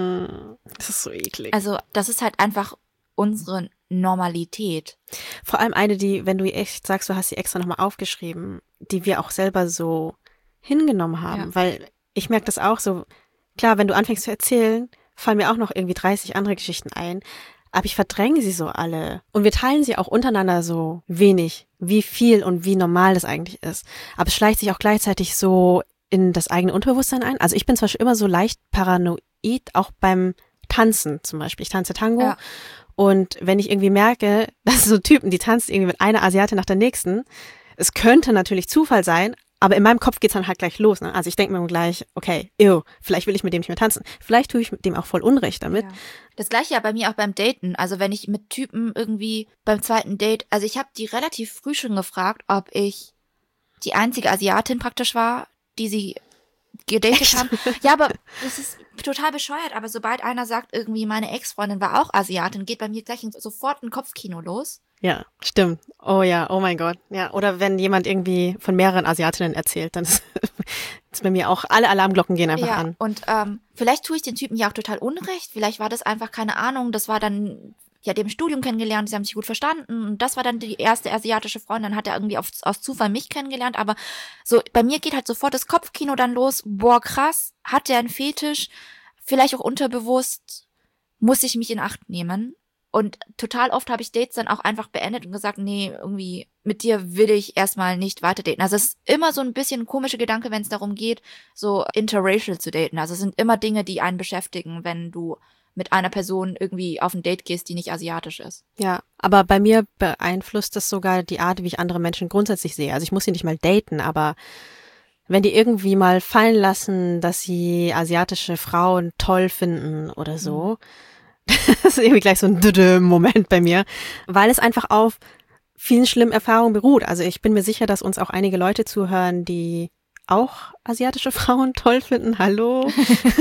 Das ist so eklig. Also das ist halt einfach unsere Normalität. Vor allem eine, die, wenn du echt sagst, du hast sie extra nochmal aufgeschrieben, die wir auch selber so hingenommen haben. Ja. Weil ich merke das auch so, klar, wenn du anfängst zu erzählen, fallen mir auch noch irgendwie dreißig andere Geschichten ein. Aber ich verdränge sie so alle. Und wir teilen sie auch untereinander so wenig, wie viel und wie normal das eigentlich ist. Aber es schleicht sich auch gleichzeitig so in das eigene Unterbewusstsein ein. Also ich bin zum Beispiel immer so leicht paranoid, auch beim Tanzen zum Beispiel. Ich tanze Tango. Ja. Und wenn ich irgendwie merke, dass so Typen, die tanzen irgendwie mit einer Asiatin nach der nächsten, es könnte natürlich Zufall sein, aber in meinem Kopf geht's dann halt gleich los. Ne? Also ich denke mir gleich, okay, ew, vielleicht will ich mit dem nicht mehr tanzen. Vielleicht tue ich mit dem auch voll Unrecht damit. Ja. Das gleiche ja bei mir auch beim Daten. Also wenn ich mit Typen irgendwie beim zweiten Date, also ich habe die relativ früh schon gefragt, ob ich die einzige Asiatin praktisch war, die sie gedatet Echt? haben. Ja, aber das ist total bescheuert. Aber sobald einer sagt, irgendwie meine Ex-Freundin war auch Asiatin, geht bei mir gleich sofort ein Kopfkino los. Ja, stimmt. Oh ja, oh mein Gott. Ja, oder wenn jemand irgendwie von mehreren Asiatinnen erzählt, dann ist, ist bei mir auch, alle Alarmglocken gehen einfach ja, an. Und ähm, vielleicht tue ich den Typen ja auch total unrecht. Vielleicht war das einfach, keine Ahnung, das war dann, ja, die haben im Studium kennengelernt, sie haben sich gut verstanden und das war dann die erste asiatische Freundin, dann hat er irgendwie auf, aus Zufall mich kennengelernt, aber so, bei mir geht halt sofort das Kopfkino dann los, boah, krass, hat der einen Fetisch, vielleicht auch unterbewusst, muss ich mich in Acht nehmen. Und total oft habe ich Dates dann auch einfach beendet und gesagt, nee, irgendwie mit dir will ich erstmal nicht weiter daten. Also es ist immer so ein bisschen ein komischer Gedanke, wenn es darum geht, so interracial zu daten. Also es sind immer Dinge, die einen beschäftigen, wenn du mit einer Person irgendwie auf ein Date gehst, die nicht asiatisch ist. Ja, aber bei mir beeinflusst das sogar die Art, wie ich andere Menschen grundsätzlich sehe. Also ich muss sie nicht mal daten, aber wenn die irgendwie mal fallen lassen, dass sie asiatische Frauen toll finden oder so, mhm. Das ist irgendwie gleich so ein Moment bei mir, weil es einfach auf vielen schlimmen Erfahrungen beruht. Also ich bin mir sicher, dass uns auch einige Leute zuhören, die auch asiatische Frauen toll finden. Hallo.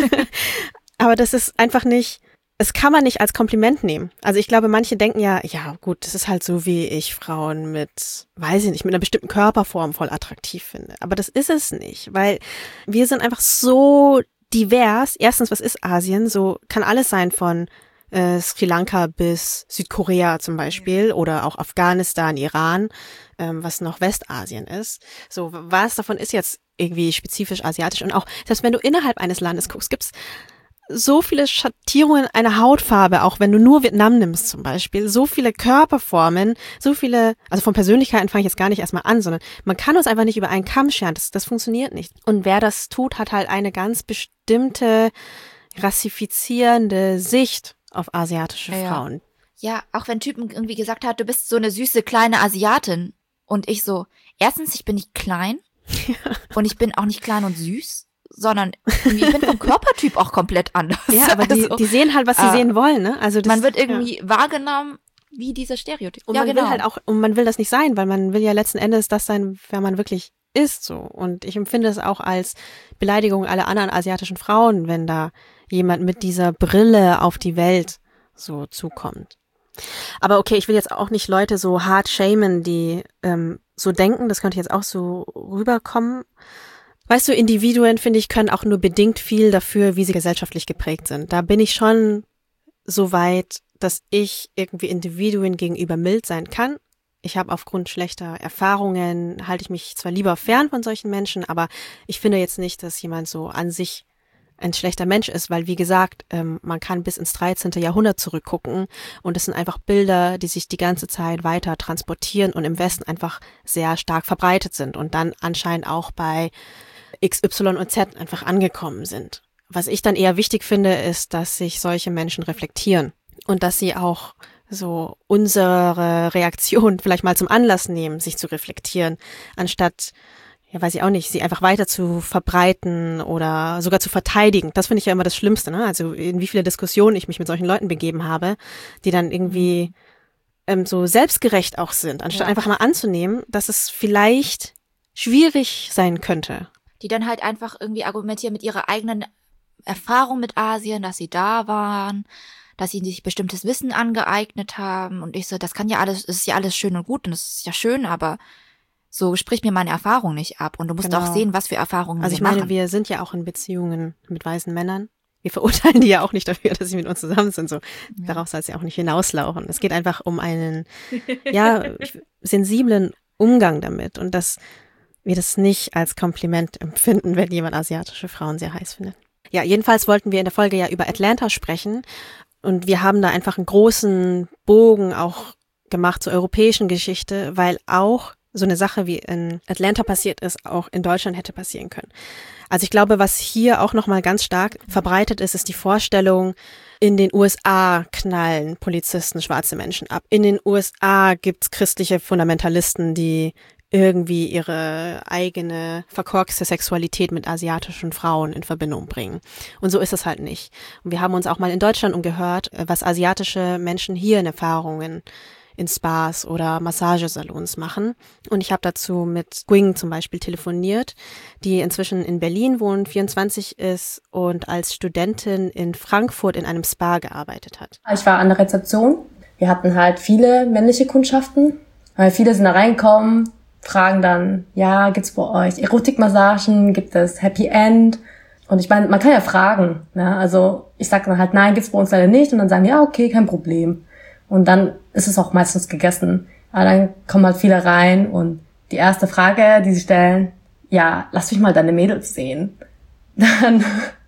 Aber das ist einfach nicht, das kann man nicht als Kompliment nehmen. Also ich glaube, manche denken ja, ja gut, das ist halt so, wie ich Frauen mit, weiß ich nicht, mit einer bestimmten Körperform voll attraktiv finde. Aber das ist es nicht, weil wir sind einfach so divers. Erstens, was ist Asien? So kann alles sein von Äh, Sri Lanka bis Südkorea zum Beispiel oder auch Afghanistan, Iran, ähm, was noch Westasien ist. So, was davon ist jetzt irgendwie spezifisch asiatisch? Und auch, selbst wenn du innerhalb eines Landes guckst, gibt's so viele Schattierungen einer Hautfarbe, auch wenn du nur Vietnam nimmst zum Beispiel, so viele Körperformen, so viele, also von Persönlichkeiten fange ich jetzt gar nicht erstmal an, sondern man kann uns einfach nicht über einen Kamm scheren, das, das funktioniert nicht. Und wer das tut, hat halt eine ganz bestimmte rassifizierende Sicht auf asiatische ja, Frauen. Ja, auch wenn Typen irgendwie gesagt hat, du bist so eine süße kleine Asiatin und ich so, erstens, ich bin nicht klein ja. und ich bin auch nicht klein und süß, sondern ich bin vom Körpertyp auch komplett anders. Ja, aber die, also, die sehen halt, was sie äh, sehen wollen, ne? Also das, man wird irgendwie ja. wahrgenommen wie dieser Stereotyp. Und ja, man genau. will halt auch, und man will das nicht sein, weil man will ja letzten Endes das sein, wer man wirklich ist, so. Und ich empfinde es auch als Beleidigung aller anderen asiatischen Frauen, wenn da jemand mit dieser Brille auf die Welt so zukommt. Aber okay, ich will jetzt auch nicht Leute so hart shamen, die ähm, so denken, das könnte jetzt auch so rüberkommen. Weißt du, Individuen, finde ich, können auch nur bedingt viel dafür, wie sie gesellschaftlich geprägt sind. Da bin ich schon so weit, dass ich irgendwie Individuen gegenüber mild sein kann. Ich habe aufgrund schlechter Erfahrungen, halte ich mich zwar lieber fern von solchen Menschen, aber ich finde jetzt nicht, dass jemand so an sich ein schlechter Mensch ist, weil wie gesagt, ähm, man kann bis ins dreizehnte Jahrhundert zurückgucken und es sind einfach Bilder, die sich die ganze Zeit weiter transportieren und im Westen einfach sehr stark verbreitet sind und dann anscheinend auch bei X, Y und Z einfach angekommen sind. Was ich dann eher wichtig finde, ist, dass sich solche Menschen reflektieren und dass sie auch so unsere Reaktion vielleicht mal zum Anlass nehmen, sich zu reflektieren, anstatt ja, weiß ich auch nicht, sie einfach weiter zu verbreiten oder sogar zu verteidigen. Das finde ich ja immer das Schlimmste, ne? Also in wie viele Diskussionen ich mich mit solchen Leuten begeben habe, die dann irgendwie ähm, so selbstgerecht auch sind, anstatt ja. einfach mal anzunehmen, dass es vielleicht schwierig sein könnte. Die dann halt einfach irgendwie argumentieren mit ihrer eigenen Erfahrung mit Asien, dass sie da waren, dass sie sich bestimmtes Wissen angeeignet haben und ich so, das kann ja alles, das ist ja alles schön und gut und das ist ja schön, aber So, sprich mir meine Erfahrung nicht ab. Und du musst Genau. auch sehen, was für Erfahrungen Also wir ich meine, machen. wir sind ja auch in Beziehungen mit weißen Männern. Wir verurteilen die ja auch nicht dafür, dass sie mit uns zusammen sind. So, ja. Darauf soll es ja auch nicht hinauslaufen. Es geht einfach um einen, ja, sensiblen Umgang damit und dass wir das nicht als Kompliment empfinden, wenn jemand asiatische Frauen sehr heiß findet. Ja, jedenfalls wollten wir in der Folge ja über Atlanta sprechen und wir haben da einfach einen großen Bogen auch gemacht zur europäischen Geschichte, weil auch so eine Sache wie in Atlanta passiert ist, auch in Deutschland hätte passieren können. Also ich glaube, was hier auch nochmal ganz stark verbreitet ist, ist die Vorstellung, in den U S A knallen Polizisten schwarze Menschen ab. In den U S A gibt's christliche Fundamentalisten, die irgendwie ihre eigene verkorkste Sexualität mit asiatischen Frauen in Verbindung bringen. Und so ist es halt nicht. Und wir haben uns auch mal in Deutschland umgehört, was asiatische Menschen hier in Erfahrungen in Spas oder Massagesalons machen. Und ich habe dazu mit Gwing zum Beispiel telefoniert, die inzwischen in Berlin wohnt, vierundzwanzig ist und als Studentin in Frankfurt in einem Spa gearbeitet hat. Ich war an der Rezeption. Wir hatten halt viele männliche Kundschaften. Weil viele sind da reingekommen, fragen dann, ja, gibt's bei euch Erotikmassagen, gibt es Happy End? Und ich meine, man kann ja fragen. Ne? Also ich sage dann halt, nein, gibt's bei uns leider nicht. Und dann sagen die, ja, okay, kein Problem. Und dann ist es auch meistens gegessen. Aber dann kommen halt viele rein und die erste Frage, die sie stellen, ja, lass mich mal deine Mädels sehen. Dann,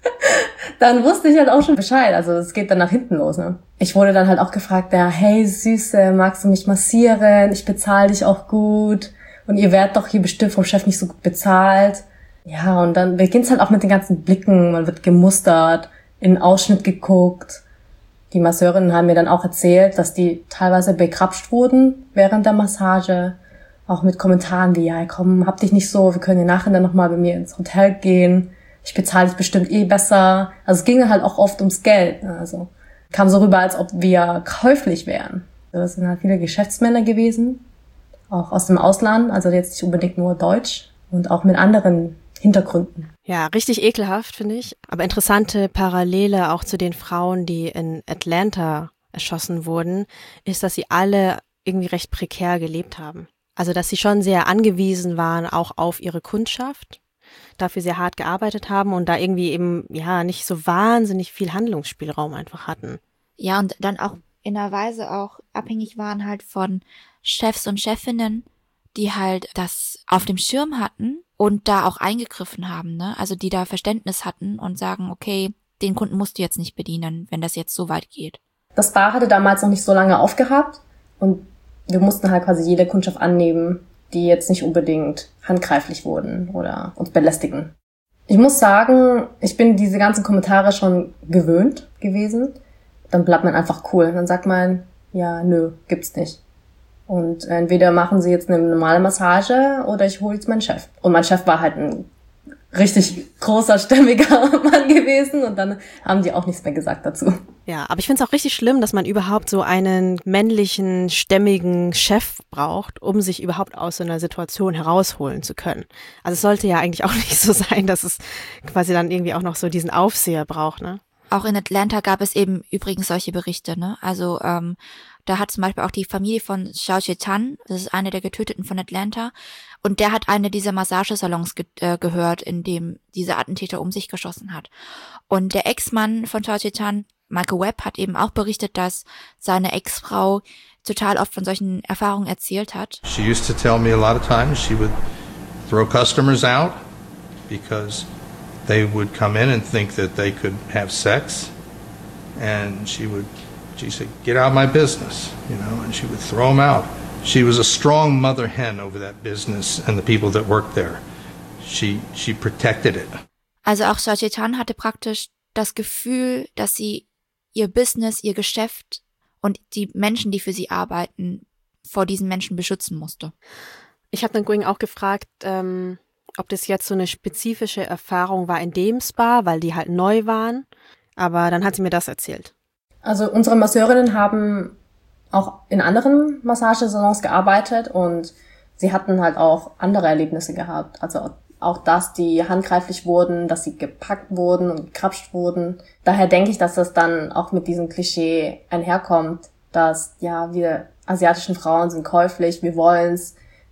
dann wusste ich halt auch schon Bescheid. Also es geht dann nach hinten los. Ne? Ich wurde dann halt auch gefragt, ja, hey Süße, magst du mich massieren? Ich bezahle dich auch gut. Und ihr werdet doch hier bestimmt vom Chef nicht so gut bezahlt. Ja, und dann beginnt's halt auch mit den ganzen Blicken. Man wird gemustert, in den Ausschnitt geguckt. Die Masseurinnen haben mir dann auch erzählt, dass die teilweise begrapscht wurden während der Massage. Auch mit Kommentaren wie, ja komm, hab dich nicht so, wir können ja nachher dann nochmal bei mir ins Hotel gehen. Ich bezahle dich bestimmt eh besser. Also es ging halt auch oft ums Geld. Also kam so rüber, als ob wir käuflich wären. Das sind halt viele Geschäftsmänner gewesen, auch aus dem Ausland, also jetzt nicht unbedingt nur Deutsch und auch mit anderen Hintergründen. Ja, richtig ekelhaft, finde ich. Aber interessante Parallele auch zu den Frauen, die in Atlanta erschossen wurden, ist, dass sie alle irgendwie recht prekär gelebt haben. Also, dass sie schon sehr angewiesen waren, auch auf ihre Kundschaft, dafür sehr hart gearbeitet haben und da irgendwie eben, ja, nicht so wahnsinnig viel Handlungsspielraum einfach hatten. Ja, und dann auch in einer Weise auch abhängig waren halt von Chefs und Chefinnen, die halt das auf dem Schirm hatten und da auch eingegriffen haben, ne? Also die da Verständnis hatten und sagen, okay, den Kunden musst du jetzt nicht bedienen, wenn das jetzt so weit geht. Das Bar hatte damals noch nicht so lange aufgehabt und wir mussten halt quasi jede Kundschaft annehmen, die jetzt nicht unbedingt handgreiflich wurden oder uns belästigen. Ich muss sagen, ich bin diese ganzen Kommentare schon gewöhnt gewesen. Dann bleibt man einfach cool. Dann sagt man, ja, nö, gibt's nicht. Und entweder machen sie jetzt eine normale Massage oder ich hole jetzt meinen Chef. Und mein Chef war halt ein richtig großer, stämmiger Mann gewesen und dann haben die auch nichts mehr gesagt dazu. Ja, aber ich finde es auch richtig schlimm, dass man überhaupt so einen männlichen, stämmigen Chef braucht, um sich überhaupt aus so einer Situation herausholen zu können. Also es sollte ja eigentlich auch nicht so sein, dass es quasi dann irgendwie auch noch so diesen Aufseher braucht, ne? Auch in Atlanta gab es eben übrigens solche Berichte, ne? Also ähm, da hat zum Beispiel auch die Familie von Xiao Zhetan, das ist eine der Getöteten von Atlanta, und der hat eine dieser Massagesalons ge- äh, gehört, in dem dieser Attentäter um sich geschossen hat. Und der Ex-Mann von Xiao Zhetan, Michael Webb, hat eben auch berichtet, dass seine Ex-Frau total oft von solchen Erfahrungen erzählt hat. She used to tell me a lot of times she would throw customers out because they would come in and think that they could have sex, and she would, she said, get out of my business, you know, and she would throw them out. She was a strong mother hen over that business and the people that worked there. She, she protected it. Also auch Xiao Zhetan hatte praktisch das Gefühl, dass sie ihr Business, ihr Geschäft und die Menschen, die für sie arbeiten, vor diesen Menschen beschützen musste. Ich habe dann Gwing auch gefragt, ähm, ob das jetzt so eine spezifische Erfahrung war in dem Spa, weil die halt neu waren. Aber dann hat sie mir das erzählt. Also unsere Masseurinnen haben auch in anderen Massagesalons gearbeitet und sie hatten halt auch andere Erlebnisse gehabt. Also auch, dass die handgreiflich wurden, dass sie gepackt wurden und gekrapscht wurden. Daher denke ich, dass das dann auch mit diesem Klischee einherkommt, dass ja, wir asiatischen Frauen sind käuflich, wir wollen's.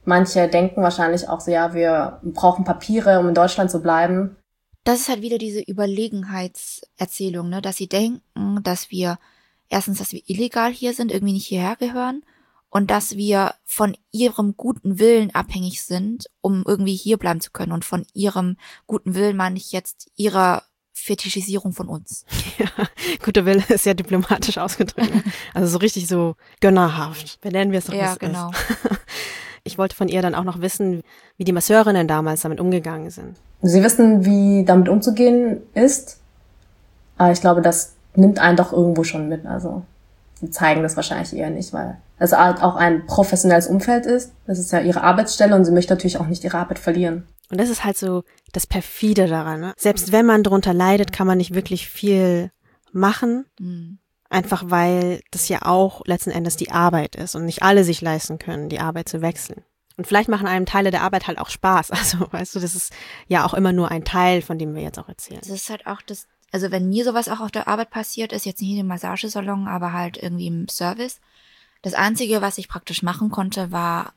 Manche denken wahrscheinlich auch so, ja, wir brauchen Papiere, um in Deutschland zu bleiben. Das ist halt wieder diese Überlegenheitserzählung, ne, dass sie denken, dass wir erstens, dass wir illegal hier sind, irgendwie nicht hierher gehören und dass wir von ihrem guten Willen abhängig sind, um irgendwie hier bleiben zu können. Und von ihrem guten Willen meine ich jetzt ihrer Fetischisierung von uns. Ja, guter Wille ist ja diplomatisch ausgedrückt. Also so richtig so gönnerhaft. Benennen wir es doch, ja, wie es genau. ist. Ich wollte von ihr dann auch noch wissen, wie die Masseurinnen damals damit umgegangen sind. Sie wissen, wie damit umzugehen ist, aber ich glaube, das nimmt einen doch irgendwo schon mit. Also sie zeigen das wahrscheinlich eher nicht, weil es halt auch ein professionelles Umfeld ist. Das ist ja ihre Arbeitsstelle und sie möchte natürlich auch nicht ihre Arbeit verlieren. Und das ist halt so das Perfide daran. Ne? Selbst wenn man drunter leidet, kann man nicht wirklich viel machen. Mhm. Einfach weil das ja auch letzten Endes die Arbeit ist und nicht alle sich leisten können, die Arbeit zu wechseln. Und vielleicht machen einem Teile der Arbeit halt auch Spaß. Also, weißt du, das ist ja auch immer nur ein Teil, von dem wir jetzt auch erzählen. Das ist halt auch das, also wenn mir sowas auch auf der Arbeit passiert, ist jetzt nicht in dem Massagesalon, aber halt irgendwie im Service. Das Einzige, was ich praktisch machen konnte, war,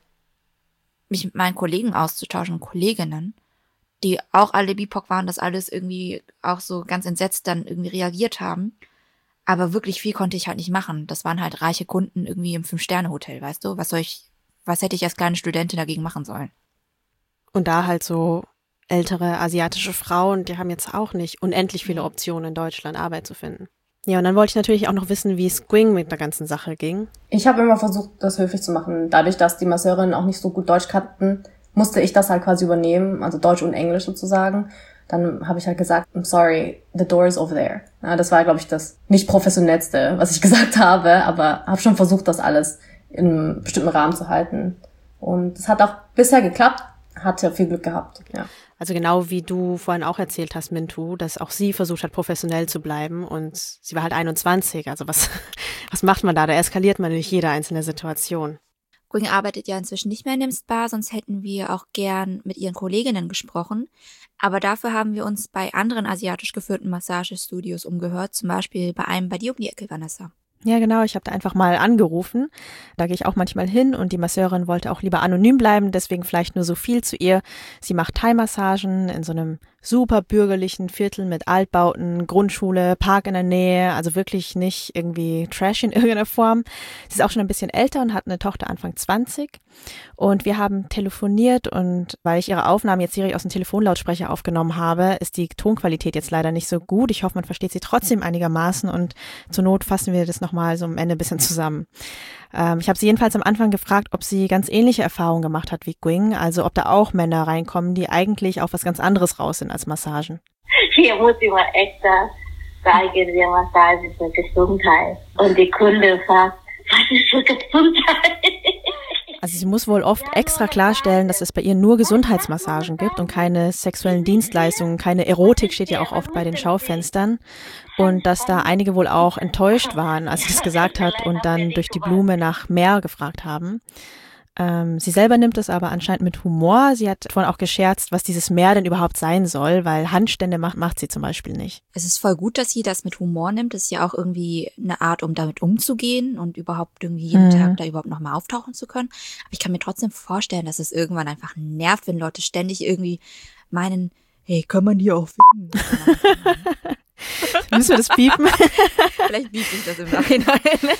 mich mit meinen Kollegen auszutauschen, Kolleginnen, die auch alle B I P O C waren, das alles irgendwie auch so ganz entsetzt dann irgendwie reagiert haben. Aber wirklich viel konnte ich halt nicht machen. Das waren halt reiche Kunden irgendwie im Fünf-Sterne-Hotel, weißt du? Was soll ich, was hätte ich als kleine Studentin dagegen machen sollen? Und da halt so ältere asiatische Frauen, die haben jetzt auch nicht unendlich viele Optionen in Deutschland, Arbeit zu finden. Ja, und dann wollte ich natürlich auch noch wissen, wie es Gwing mit der ganzen Sache ging. Ich habe immer versucht, das höflich zu machen. Dadurch, dass die Masseurinnen auch nicht so gut Deutsch kannten, musste ich das halt quasi übernehmen, also Deutsch und Englisch sozusagen. Dann habe ich halt gesagt, I'm sorry, the door is over there. Ja, das war, glaube ich, das nicht professionellste, was ich gesagt habe, aber habe schon versucht, das alles in einem bestimmten Rahmen zu halten. Und es hat auch bisher geklappt, hatte viel Glück gehabt, ja. Also genau wie du vorhin auch erzählt hast, Mintu, dass auch sie versucht hat, professionell zu bleiben und sie war halt einundzwanzig. Also was, was macht man da? Da eskaliert man nicht jede einzelne Situation. Gwing arbeitet ja inzwischen nicht mehr in dem Spa, sonst hätten wir auch gern mit ihren Kolleginnen gesprochen. Aber dafür haben wir uns bei anderen asiatisch geführten Massagestudios umgehört, zum Beispiel bei einem bei dir um die Ecke, Vanessa. Ja, genau. Ich habe da einfach mal angerufen. Da gehe ich auch manchmal hin und die Masseurin wollte auch lieber anonym bleiben, deswegen vielleicht nur so viel zu ihr. Sie macht Thai-Massagen in so einem super bürgerlichen Viertel mit Altbauten, Grundschule, Park in der Nähe, also wirklich nicht irgendwie Trash in irgendeiner Form. Sie ist auch schon ein bisschen älter und hat eine Tochter Anfang zwanzig. Und wir haben telefoniert und weil ich ihre Aufnahmen jetzt direkt aus dem Telefonlautsprecher aufgenommen habe, ist die Tonqualität jetzt leider nicht so gut. Ich hoffe, man versteht sie trotzdem einigermaßen und zur Not fassen wir das nochmal so am Ende ein bisschen zusammen. Ähm, ich habe sie jedenfalls am Anfang gefragt, ob sie ganz ähnliche Erfahrungen gemacht hat wie Gwing, also ob da auch Männer reinkommen, die eigentlich auf was ganz anderes raus sind als Massagen. Hier muss ich mal extra sagen, die Massage ist für Gesundheit. Und die Kunde fragt, was ist für Gesundheit? Also sie muss wohl oft extra klarstellen, dass es bei ihr nur Gesundheitsmassagen gibt und keine sexuellen Dienstleistungen, keine Erotik steht ja auch oft bei den Schaufenstern. Und dass da einige wohl auch enttäuscht waren, als sie das gesagt hat und dann durch die Blume nach mehr gefragt haben. Ähm, sie selber nimmt es aber anscheinend mit Humor. Sie hat vorhin auch gescherzt, was dieses Mehr denn überhaupt sein soll, weil Handstände macht, macht sie zum Beispiel nicht. Es ist voll gut, dass sie das mit Humor nimmt. Das ist ja auch irgendwie eine Art, um damit umzugehen und überhaupt irgendwie jeden mhm. Tag da überhaupt nochmal auftauchen zu können. Aber ich kann mir trotzdem vorstellen, dass es irgendwann einfach nervt, wenn Leute ständig irgendwie meinen, hey, kann man hier auch ficken? Müssen wir das piepen? Vielleicht piepe ich das im Nachhinein.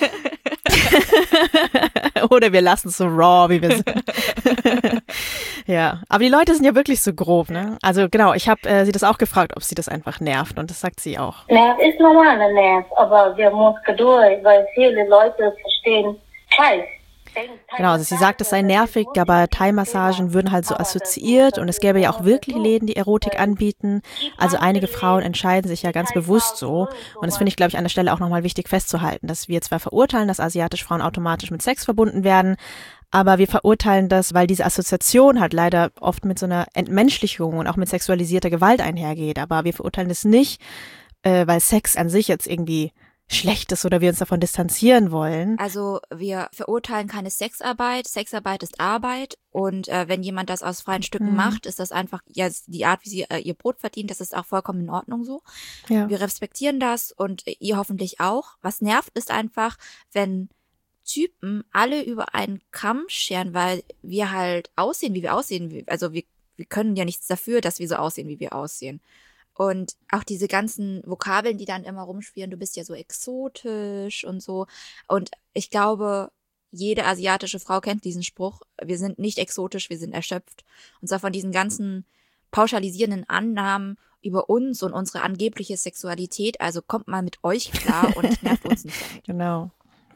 Oder wir lassen es so raw, wie wir sind. Ja, aber die Leute sind ja wirklich so grob, ne? Also genau, ich habe äh, sie das auch gefragt, ob sie das einfach nervt und das sagt sie auch. Nerv ist normaler Nerv, aber wir müssen Geduld, weil viele Leute verstehen Scheiß. Genau, also sie sagt, es sei nervig, aber Thai-Massagen würden halt so assoziiert und es gäbe ja auch wirklich Läden, die Erotik anbieten. Also einige Frauen entscheiden sich ja ganz bewusst so und das finde ich, glaube ich, an der Stelle auch nochmal wichtig festzuhalten, dass wir zwar verurteilen, dass asiatische Frauen automatisch mit Sex verbunden werden, aber wir verurteilen das, weil diese Assoziation halt leider oft mit so einer Entmenschlichung und auch mit sexualisierter Gewalt einhergeht. Aber wir verurteilen es nicht, äh, weil Sex an sich jetzt irgendwie schlecht ist oder wir uns davon distanzieren wollen. Also wir verurteilen keine Sexarbeit. Sexarbeit ist Arbeit und äh, wenn jemand das aus freien Stücken mhm. macht, ist das einfach ja die Art, wie sie äh, ihr Brot verdient. Das ist auch vollkommen in Ordnung so. Ja. Wir respektieren das und ihr hoffentlich auch. Was nervt, ist einfach, wenn Typen alle über einen Kamm scheren, weil wir halt aussehen, wie wir aussehen. Also wir, wir können ja nichts dafür, dass wir so aussehen, wie wir aussehen. Und auch diese ganzen Vokabeln, die dann immer rumschwirren, du bist ja so exotisch und so. Und ich glaube, jede asiatische Frau kennt diesen Spruch, wir sind nicht exotisch, wir sind erschöpft. Und zwar von diesen ganzen pauschalisierenden Annahmen über uns und unsere angebliche Sexualität. Also kommt mal mit euch klar und nervt uns nicht damit. Genau.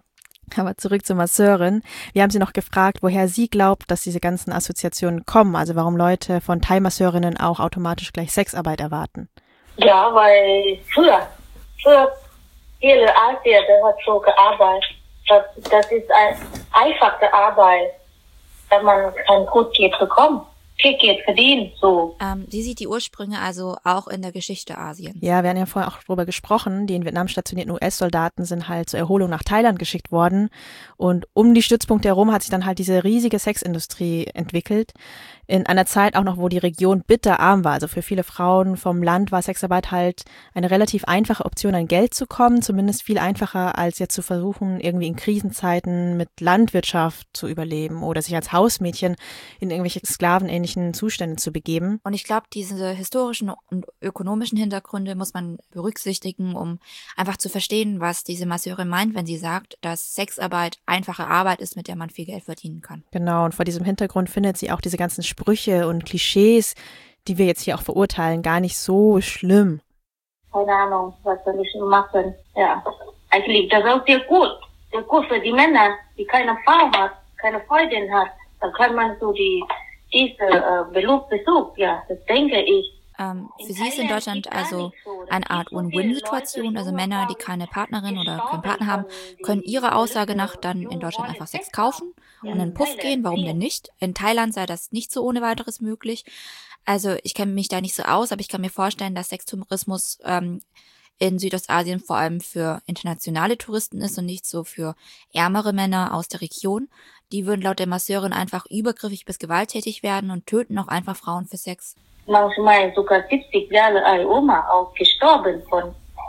Aber zurück zur Masseurin. Wir haben sie noch gefragt, woher sie glaubt, dass diese ganzen Assoziationen kommen. Also warum Leute von Thai-Masseurinnen auch automatisch gleich Sexarbeit erwarten. Ja, weil früher, früher, viele Asien, der hat so gearbeitet. Das, das ist eine einfache Arbeit, dass man kann gut Geld bekommen. Viel Geld verdienen, so. Ähm, sie sieht die Ursprünge also auch in der Geschichte Asiens. Ja, wir hatten ja vorher auch darüber gesprochen, die in Vietnam stationierten U S-Soldaten sind halt zur Erholung nach Thailand geschickt worden und um die Stützpunkte herum hat sich dann halt diese riesige Sexindustrie entwickelt. In einer Zeit auch noch, wo die Region bitterarm war. Also für viele Frauen vom Land war Sexarbeit halt eine relativ einfache Option, an Geld zu kommen, zumindest viel einfacher, als jetzt zu versuchen, irgendwie in Krisenzeiten mit Landwirtschaft zu überleben oder sich als Hausmädchen in irgendwelche sklavenähnlichen Zustände zu begeben. Und ich glaube, diese historischen und ökonomischen Hintergründe muss man berücksichtigen, um einfach zu verstehen, was diese Masseurin meint, wenn sie sagt, dass Sexarbeit einfache Arbeit ist, mit der man viel Geld verdienen kann. Genau, und vor diesem Hintergrund findet sie auch diese ganzen Sprüche und Klischees, die wir jetzt hier auch verurteilen, gar nicht so schlimm. Keine Ahnung, was soll ich machen? Ja, eigentlich das ist auch sehr gut. Sehr gut für die Männer, die keine Frau hat, keine Freundin hat. Da kann man so die diese äh, Beruf besuchen, ja, das denke ich. Ähm, für sie ist in Deutschland also eine Art Win-Win-Situation. Also Männer, die keine Partnerin oder keinen Partner haben, können ihrer Aussage nach dann in Deutschland einfach Sex kaufen und in den Puff gehen. Warum denn nicht? In Thailand sei das nicht so ohne weiteres möglich. Also ich kenne mich da nicht so aus, aber ich kann mir vorstellen, dass Sextourismus ähm, in Südostasien vor allem für internationale Touristen ist und nicht so für ärmere Männer aus der Region. Die würden laut der Masseurin einfach übergriffig bis gewalttätig werden und töten auch einfach Frauen für Sex. Manchmal sogar siebzig Jahre alte Oma auch gestorben von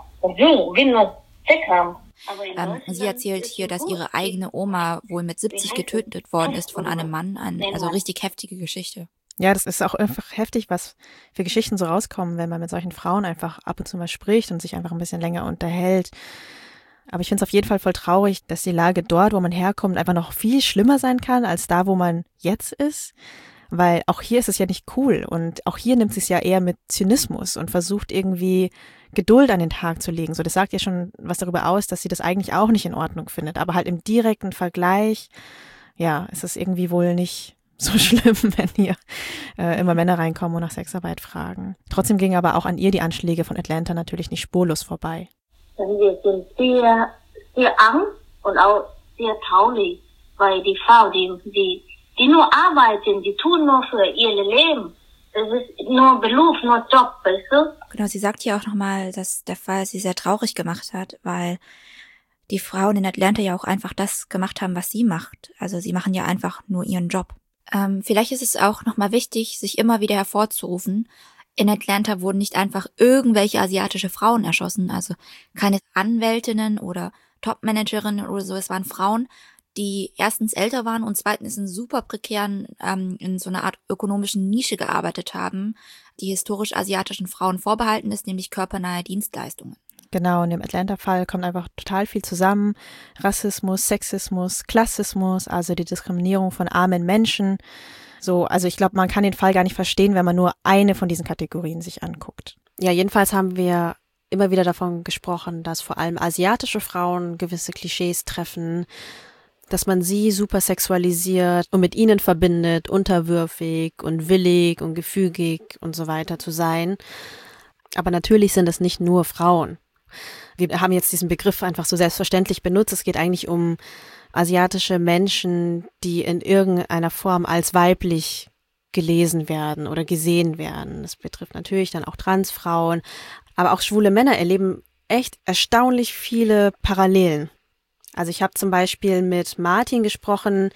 Jung, will nur Sex haben. Ähm, sie erzählt hier, dass ihre eigene Oma wohl mit siebzig getötet worden ist von einem Mann. Ein, also richtig heftige Geschichte. Ja, das ist auch einfach heftig, was für Geschichten so rauskommen, wenn man mit solchen Frauen einfach ab und zu mal spricht und sich einfach ein bisschen länger unterhält. Aber ich finde es auf jeden Fall voll traurig, dass die Lage dort, wo man herkommt, einfach noch viel schlimmer sein kann, als da, wo man jetzt ist. Weil auch hier ist es ja nicht cool und auch hier nimmt sie es ja eher mit Zynismus und versucht irgendwie Geduld an den Tag zu legen. So, das sagt ja schon was darüber aus, dass sie das eigentlich auch nicht in Ordnung findet. Aber halt im direkten Vergleich, ja, ist es irgendwie wohl nicht so schlimm, wenn hier äh, immer Männer reinkommen und nach Sexarbeit fragen. Trotzdem gingen aber auch an ihr die Anschläge von Atlanta natürlich nicht spurlos vorbei. Wir sind sehr, sehr Angst und auch sehr traurig, weil die Frau, die, die die nur arbeiten, die tun nur für ihr Leben. Das ist nur Beruf, nur Job, weißt du? Genau, sie sagt hier auch nochmal, dass der Fall sie sehr traurig gemacht hat, weil die Frauen in Atlanta ja auch einfach das gemacht haben, was sie macht. Also sie machen ja einfach nur ihren Job. Ähm, vielleicht ist es auch nochmal wichtig, sich immer wieder hervorzurufen. In Atlanta wurden nicht einfach irgendwelche asiatische Frauen erschossen, also keine Anwältinnen oder Topmanagerinnen oder so, es waren Frauen, die erstens älter waren und zweitens in super prekären, ähm, in so einer Art ökonomischen Nische gearbeitet haben, die historisch asiatischen Frauen vorbehalten ist, nämlich körpernahe Dienstleistungen. Genau, und im Atlanta-Fall kommt einfach total viel zusammen. Rassismus, Sexismus, Klassismus, also die Diskriminierung von armen Menschen. So, also ich glaube, man kann den Fall gar nicht verstehen, wenn man nur eine von diesen Kategorien sich anguckt. Ja, jedenfalls haben wir immer wieder davon gesprochen, dass vor allem asiatische Frauen gewisse Klischees treffen, dass man sie super sexualisiert und mit ihnen verbindet, unterwürfig und willig und gefügig und so weiter zu sein. Aber natürlich sind es nicht nur Frauen. Wir haben jetzt diesen Begriff einfach so selbstverständlich benutzt. Es geht eigentlich um asiatische Menschen, die in irgendeiner Form als weiblich gelesen werden oder gesehen werden. Das betrifft natürlich dann auch Transfrauen, aber auch schwule Männer erleben echt erstaunlich viele Parallelen. Also ich habe zum Beispiel mit Martin gesprochen,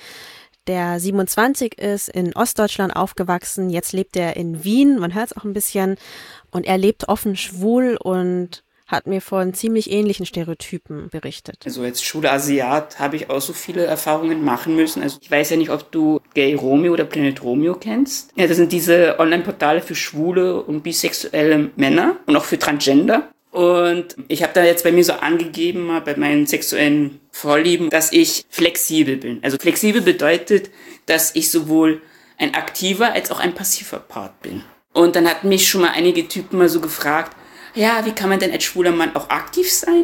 der siebenundzwanzig ist, in Ostdeutschland aufgewachsen. Jetzt lebt er in Wien, man hört es auch ein bisschen. Und er lebt offen schwul und hat mir von ziemlich ähnlichen Stereotypen berichtet. Also als schwuler Asiat habe ich auch so viele Erfahrungen machen müssen. Also ich weiß ja nicht, ob du Gay Romeo oder Planet Romeo kennst. Ja, das sind diese Online-Portale für schwule und bisexuelle Männer und auch für Transgender. Und ich habe da jetzt bei mir so angegeben, mal bei meinen sexuellen Vorlieben, dass ich flexibel bin. Also flexibel bedeutet, dass ich sowohl ein aktiver als auch ein passiver Part bin. Und dann hatten mich schon mal einige Typen mal so gefragt, ja, wie kann man denn als schwuler Mann auch aktiv sein?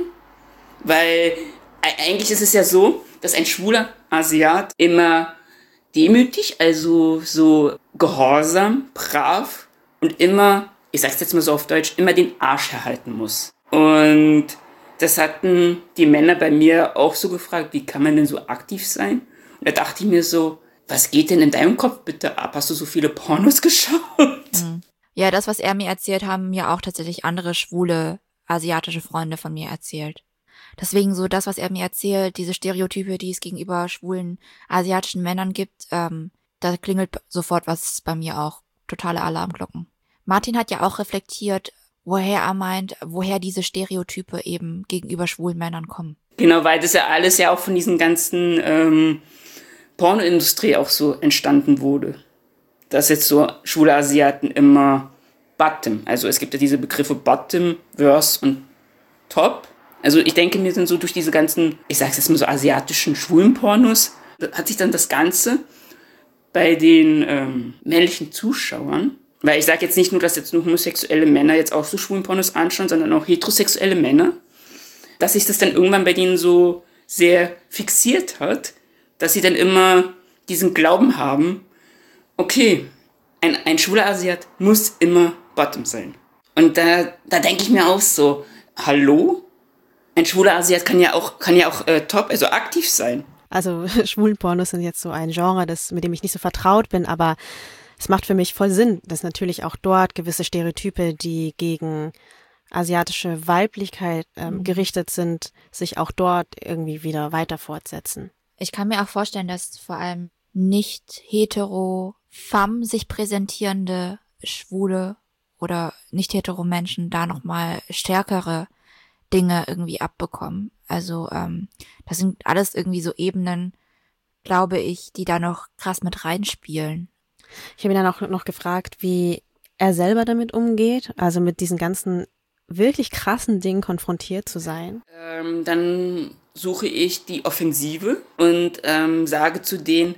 Weil eigentlich ist es ja so, dass ein schwuler Asiat immer demütig, also so gehorsam, brav und immer, ich sag's jetzt mal so auf Deutsch, immer den Arsch herhalten muss. Und das hatten die Männer bei mir auch so gefragt, wie kann man denn so aktiv sein? Und da dachte ich mir so, was geht denn in deinem Kopf bitte ab? Hast du so viele Pornos geschaut? Mhm. Ja, das, was er mir erzählt, haben mir auch tatsächlich andere schwule asiatische Freunde von mir erzählt. Deswegen so das, was er mir erzählt, diese Stereotype, die es gegenüber schwulen asiatischen Männern gibt, ähm, da klingelt sofort was bei mir auch. Totale Alarmglocken. Martin hat ja auch reflektiert, woher er meint, woher diese Stereotype eben gegenüber schwulen Männern kommen. Genau, weil das ja alles ja auch von diesen ganzen ähm, Pornoindustrie auch so entstanden wurde. Dass jetzt so schwule Asiaten immer Bottom, also es gibt ja diese Begriffe Bottom, Verse und Top. Also ich denke mir dann so durch diese ganzen, ich sag's jetzt mal so asiatischen schwulen Pornos, hat sich dann das Ganze bei den ähm, männlichen Zuschauern, weil ich sage jetzt nicht nur, dass jetzt nur homosexuelle Männer jetzt auch so schwulen Pornos anschauen, sondern auch heterosexuelle Männer, dass sich das dann irgendwann bei denen so sehr fixiert hat, dass sie dann immer diesen Glauben haben, okay, ein, ein schwuler Asiat muss immer Bottom sein. Und da, da denke ich mir auch so, hallo? Ein schwuler Asiat kann ja auch, kann ja auch äh, top, also aktiv sein. Also Schwulenpornos sind jetzt so ein Genre, das, mit dem ich nicht so vertraut bin, aber es macht für mich voll Sinn, dass natürlich auch dort gewisse Stereotype, die gegen asiatische Weiblichkeit ähm, mhm. gerichtet sind, sich auch dort irgendwie wieder weiter fortsetzen. Ich kann mir auch vorstellen, dass vor allem nicht hetero femme sich präsentierende schwule oder nicht hetero Menschen da nochmal stärkere Dinge irgendwie abbekommen. Also ähm, das sind alles irgendwie so Ebenen, glaube ich, die da noch krass mit reinspielen. Ich habe ihn dann auch noch gefragt, wie er selber damit umgeht, also mit diesen ganzen wirklich krassen Dingen konfrontiert zu sein. Ähm, dann suche ich die Offensive und ähm, sage zu denen,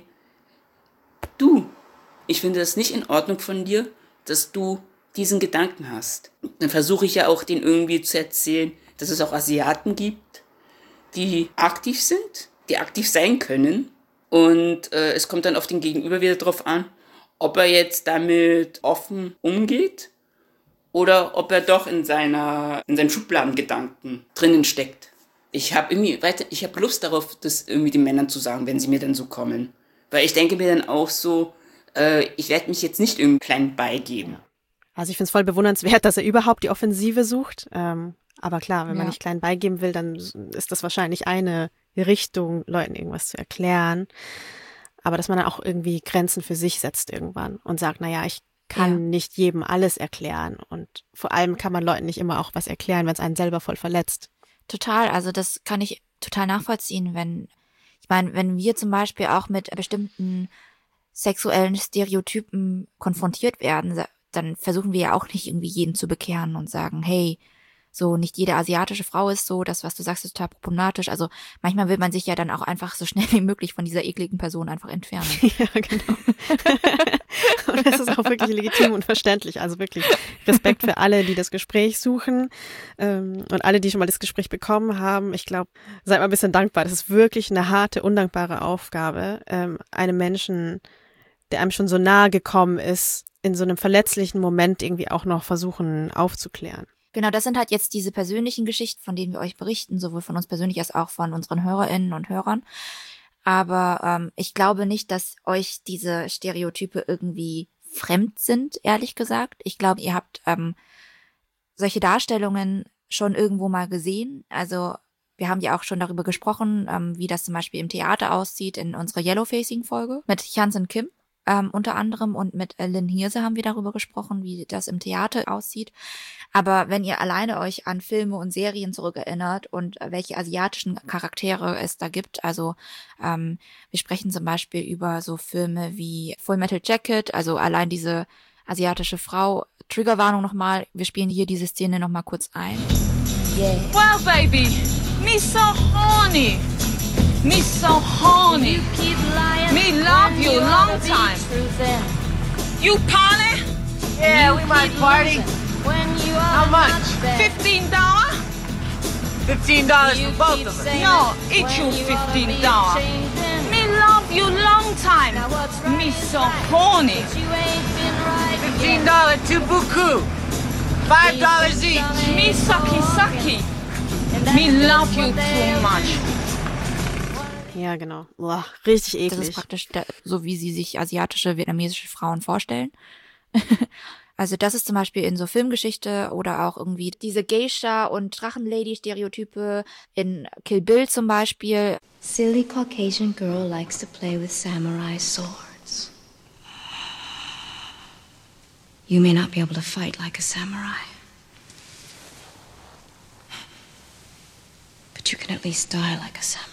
du, ich finde das nicht in Ordnung von dir, dass du diesen Gedanken hast. Dann versuche ich ja auch denen irgendwie zu erzählen, dass es auch Asiaten gibt, die aktiv sind, die aktiv sein können. Und äh, es kommt dann auf den Gegenüber wieder drauf an, ob er jetzt damit offen umgeht oder ob er doch in seiner in seinen Schubladengedanken drinnen steckt. Ich habe irgendwie weiter, ich habe Lust darauf, das irgendwie den Männern zu sagen, wenn sie mir dann so kommen. Weil ich denke mir dann auch so, äh, ich werde mich jetzt nicht irgendwie klein beigeben. Also ich finde es voll bewundernswert, dass er überhaupt die Offensive sucht. Ähm, aber klar, wenn ja. man nicht klein beigeben will, dann ist das wahrscheinlich eine Richtung, Leuten irgendwas zu erklären. Aber dass man dann auch irgendwie Grenzen für sich setzt irgendwann und sagt, naja, ich kann ja. nicht jedem alles erklären. Und vor allem kann man Leuten nicht immer auch was erklären, wenn es einen selber voll verletzt. Total, also das kann ich total nachvollziehen, wenn, ich meine, wenn wir zum Beispiel auch mit bestimmten sexuellen Stereotypen konfrontiert werden, dann versuchen wir ja auch nicht irgendwie jeden zu bekehren und sagen, hey, so nicht jede asiatische Frau ist so, das, was du sagst, ist total problematisch. Also manchmal will man sich ja dann auch einfach so schnell wie möglich von dieser ekligen Person einfach entfernen. Ja, genau. Und das ist auch wirklich legitim und verständlich. Also wirklich Respekt für alle, die das Gespräch suchen ähm, und alle, die schon mal das Gespräch bekommen haben. Ich glaube, seid mal ein bisschen dankbar. Das ist wirklich eine harte, undankbare Aufgabe, ähm, einem Menschen, der einem schon so nahe gekommen ist, in so einem verletzlichen Moment irgendwie auch noch versuchen aufzuklären. Genau, das sind halt jetzt diese persönlichen Geschichten, von denen wir euch berichten, sowohl von uns persönlich als auch von unseren HörerInnen und Hörern. Aber ähm, ich glaube nicht, dass euch diese Stereotype irgendwie fremd sind, ehrlich gesagt. Ich glaube, ihr habt ähm, solche Darstellungen schon irgendwo mal gesehen. Also wir haben ja auch schon darüber gesprochen, ähm, wie das zum Beispiel im Theater aussieht in unserer Yellowfacing-Folge mit Hyunsun Kim. ähm, unter anderem, und mit äh, Lynn Hirse haben wir darüber gesprochen, wie das im Theater aussieht. Aber wenn ihr alleine euch an Filme und Serien zurückerinnert und äh, welche asiatischen Charaktere es da gibt, also ähm, wir sprechen zum Beispiel über so Filme wie Full Metal Jacket, also allein diese asiatische Frau. Triggerwarnung nochmal, wir spielen hier diese Szene nochmal kurz ein. Yeah. Well, baby, me so horny. Me so horny. Me love you long time. You party? Yeah, we might party. How much? Fifteen dollars? Fifteen dollars for both of us. No, each you fifteen dollars. Me love you long time. Me so horny. Fifteen dollars to buku. Five dollars each. Me sucky sucky. Me love you too much. Ja, genau. Boah, richtig eklig. Das ist praktisch der, so, wie sie sich asiatische, vietnamesische Frauen vorstellen. Also das ist zum Beispiel in so Filmgeschichte oder auch irgendwie diese Geisha- und Drachenlady-Stereotype in Kill Bill zum Beispiel. Silly Caucasian girl likes to play with samurai swords. You may not be able to fight like a samurai, but you can at least die like a samurai.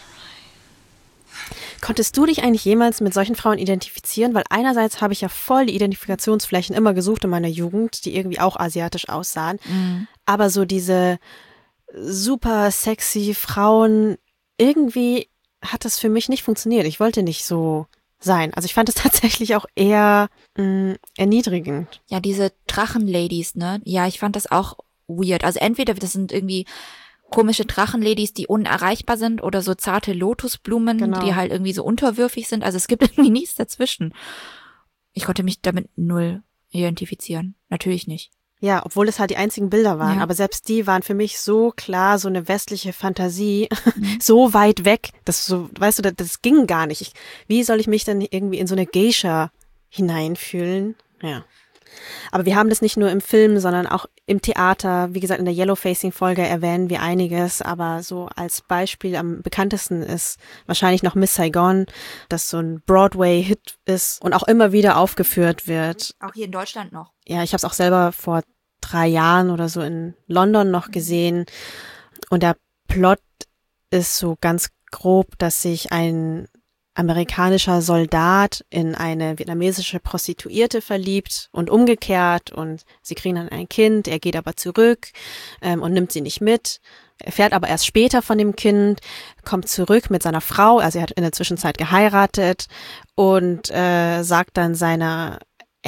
Konntest du dich eigentlich jemals mit solchen Frauen identifizieren? Weil einerseits habe ich ja voll die Identifikationsflächen immer gesucht in meiner Jugend, die irgendwie auch asiatisch aussahen. Mhm. Aber so diese super sexy Frauen, irgendwie hat das für mich nicht funktioniert. Ich wollte nicht so sein. Also ich fand es tatsächlich auch eher mh, erniedrigend. Ja, diese Drachenladies, ne? Ja, ich fand das auch weird. Also entweder das sind irgendwie komische Drachenladies, die unerreichbar sind, oder so zarte Lotusblumen, Genau. die halt irgendwie so unterwürfig sind. Also es gibt irgendwie nichts dazwischen. Ich konnte mich damit null identifizieren. Natürlich nicht. Ja, obwohl es halt die einzigen Bilder waren. Ja. Aber selbst die waren für mich so klar, so eine westliche Fantasie, mhm. so weit weg, dass so, weißt du, das, das ging gar nicht. Ich, wie soll ich mich denn irgendwie in so eine Geisha hineinfühlen? Ja. Aber wir haben das nicht nur im Film, sondern auch im Theater. Wie gesagt, in der Yellowfacing-Folge erwähnen wir einiges, aber so als Beispiel am bekanntesten ist wahrscheinlich noch Miss Saigon, das so ein Broadway-Hit ist und auch immer wieder aufgeführt wird. Auch hier in Deutschland noch. Ja, ich habe es auch selber vor drei Jahren oder so in London noch gesehen. Und der Plot ist so ganz grob, dass sich ein amerikanischer Soldat in eine vietnamesische Prostituierte verliebt und umgekehrt, und sie kriegen dann ein Kind, er geht aber zurück ähm, und nimmt sie nicht mit. Er fährt aber erst später von dem Kind, kommt zurück mit seiner Frau, also er hat in der Zwischenzeit geheiratet, und äh, sagt dann seiner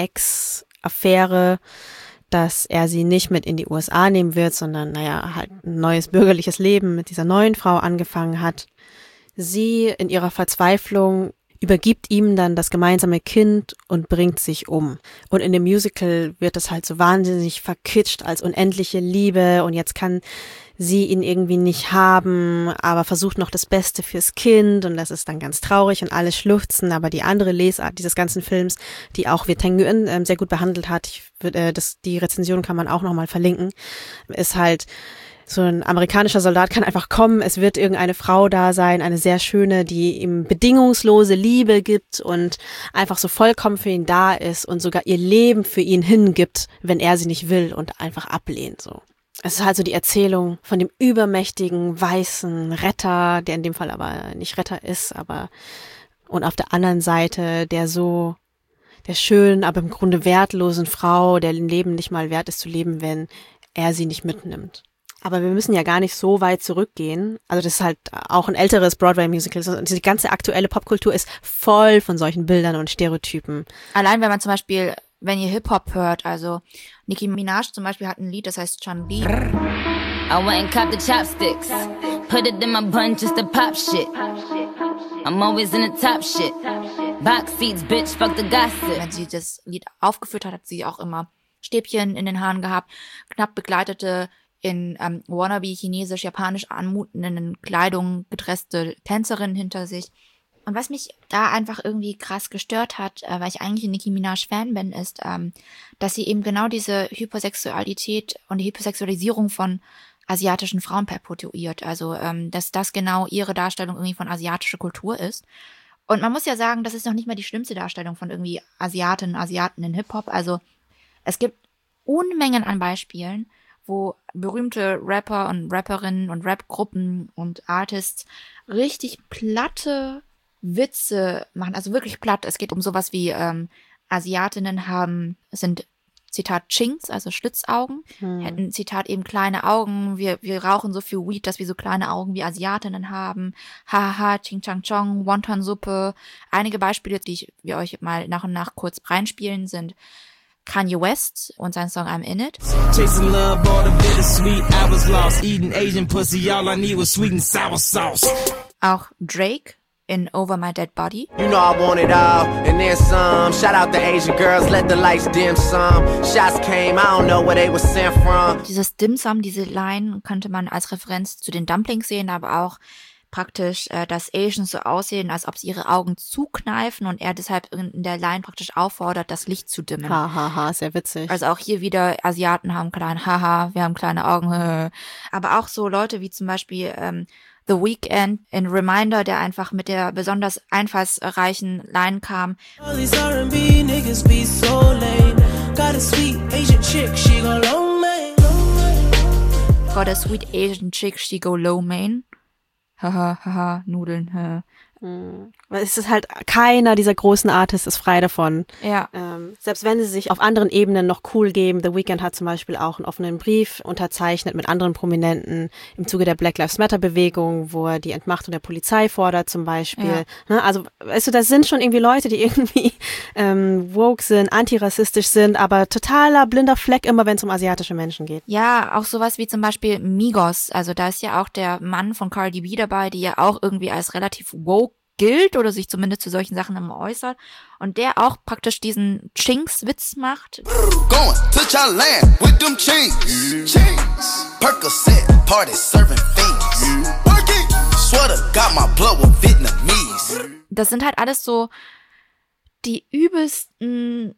Ex-Affäre, dass er sie nicht mit in die U S A nehmen wird, sondern naja, halt ein neues bürgerliches Leben mit dieser neuen Frau angefangen hat. Sie in ihrer Verzweiflung übergibt ihm dann das gemeinsame Kind und bringt sich um. Und in dem Musical wird das halt so wahnsinnig verkitscht als unendliche Liebe, und jetzt kann sie ihn irgendwie nicht haben, aber versucht noch das Beste fürs Kind, und das ist dann ganz traurig und alle schluchzen. Aber die andere Lesart dieses ganzen Films, die auch Viet Thanh Nguyen äh, sehr gut behandelt hat, ich würd, äh, das, die Rezension kann man auch nochmal verlinken, ist halt, so ein amerikanischer Soldat kann einfach kommen, es wird irgendeine Frau da sein, eine sehr schöne, die ihm bedingungslose Liebe gibt und einfach so vollkommen für ihn da ist und sogar ihr Leben für ihn hingibt, wenn er sie nicht will, und einfach ablehnt, so. Es ist halt so die Erzählung von dem übermächtigen, weißen Retter, der in dem Fall aber nicht Retter ist, aber, und auf der anderen Seite der so, der schönen, aber im Grunde wertlosen Frau, der im Leben nicht mal wert ist zu leben, wenn er sie nicht mitnimmt. Aber wir müssen ja gar nicht so weit zurückgehen. Also das ist halt auch ein älteres Broadway-Musical. Die ganze aktuelle Popkultur ist voll von solchen Bildern und Stereotypen. Allein wenn man zum Beispiel, wenn ihr Hip-Hop hört, also Nicki Minaj zum Beispiel hat ein Lied, das heißt Chun-Li. I went and copped the chopsticks, put it in my bun just to pop shit. I'm always in the top shit. Box seats, bitch, fuck the gossip. Wenn sie das Lied aufgeführt hat, hat sie auch immer Stäbchen in den Haaren gehabt, knapp begleitete, in ähm, wannabe chinesisch-japanisch anmutenden Kleidung gedresste Tänzerin hinter sich. Und was mich da einfach irgendwie krass gestört hat, äh, weil ich eigentlich ein Nicki Minaj-Fan bin, ist, ähm, dass sie eben genau diese Hypersexualität und die Hypersexualisierung von asiatischen Frauen perpetuiert. Also, ähm, dass das genau ihre Darstellung irgendwie von asiatischer Kultur ist. Und man muss ja sagen, das ist noch nicht mal die schlimmste Darstellung von irgendwie Asiatinnen und Asiaten in Hip-Hop. Also es gibt Unmengen an Beispielen, wo berühmte Rapper und Rapperinnen und Rapgruppen und Artists richtig platte Witze machen. Also wirklich platt. Es geht um sowas wie ähm, Asiatinnen haben, sind Zitat Chinks, also Schlitzaugen, hm. hätten Zitat eben kleine Augen, wir wir rauchen so viel Weed, dass wir so kleine Augen wie Asiatinnen haben, haha, Ching Chang Chong, Wonton-Suppe. Einige Beispiele, die ich, wir euch mal nach und nach kurz reinspielen, sind Kanye West und sein Song I'm In It. Chasing love, all the bittersweet, I was lost, eating Asian pussy, all I need was sweet and sour sauce. Auch Drake in Over My Dead Body. You know I want it all, and then some. Shout out the Asian girls, let the lights dim some. Shots came, I don't know where they were sent from. Dieses Dim Sum, diese Line könnte man als Referenz zu den Dumplings sehen, aber auch praktisch, äh, dass Asians so aussehen, als ob sie ihre Augen zukneifen und er deshalb in der Line praktisch auffordert, das Licht zu dimmen. Hahaha, ha, ha, sehr witzig. Also auch hier wieder, Asiaten haben kleine, haha, wir haben kleine Augen. Aber auch so Leute wie zum Beispiel ähm, The Weeknd in Reminder, der einfach mit der besonders einfallsreichen Line kam. All these R and B niggas be so lame. Got a sweet Asian chick, she go low main. Got a sweet Asian chick, she go low main. Haha, haha, Nudeln, haha. Mhm. Es ist halt, keiner dieser großen Artists ist frei davon. Ja. Ähm, selbst wenn sie sich auf anderen Ebenen noch cool geben. The Weeknd hat zum Beispiel auch einen offenen Brief unterzeichnet mit anderen Prominenten im Zuge der Black Lives Matter Bewegung, wo er die Entmachtung der Polizei fordert zum Beispiel. Ja. Ne? Also, weißt du, das sind schon irgendwie Leute, die irgendwie ähm, woke sind, antirassistisch sind, aber totaler blinder Fleck immer, wenn es um asiatische Menschen geht. Ja, auch sowas wie zum Beispiel Migos. Also da ist ja auch der Mann von Cardi B dabei, die ja auch irgendwie als relativ woke gilt oder sich zumindest zu solchen Sachen immer äußert und der auch praktisch diesen Chinks-Witz macht. Going to Thailand with them Chinks. Chinks. Percocet, party serving fiends. Working. Sweater got my blood with Vietnamese. Das sind halt alles so die übelsten,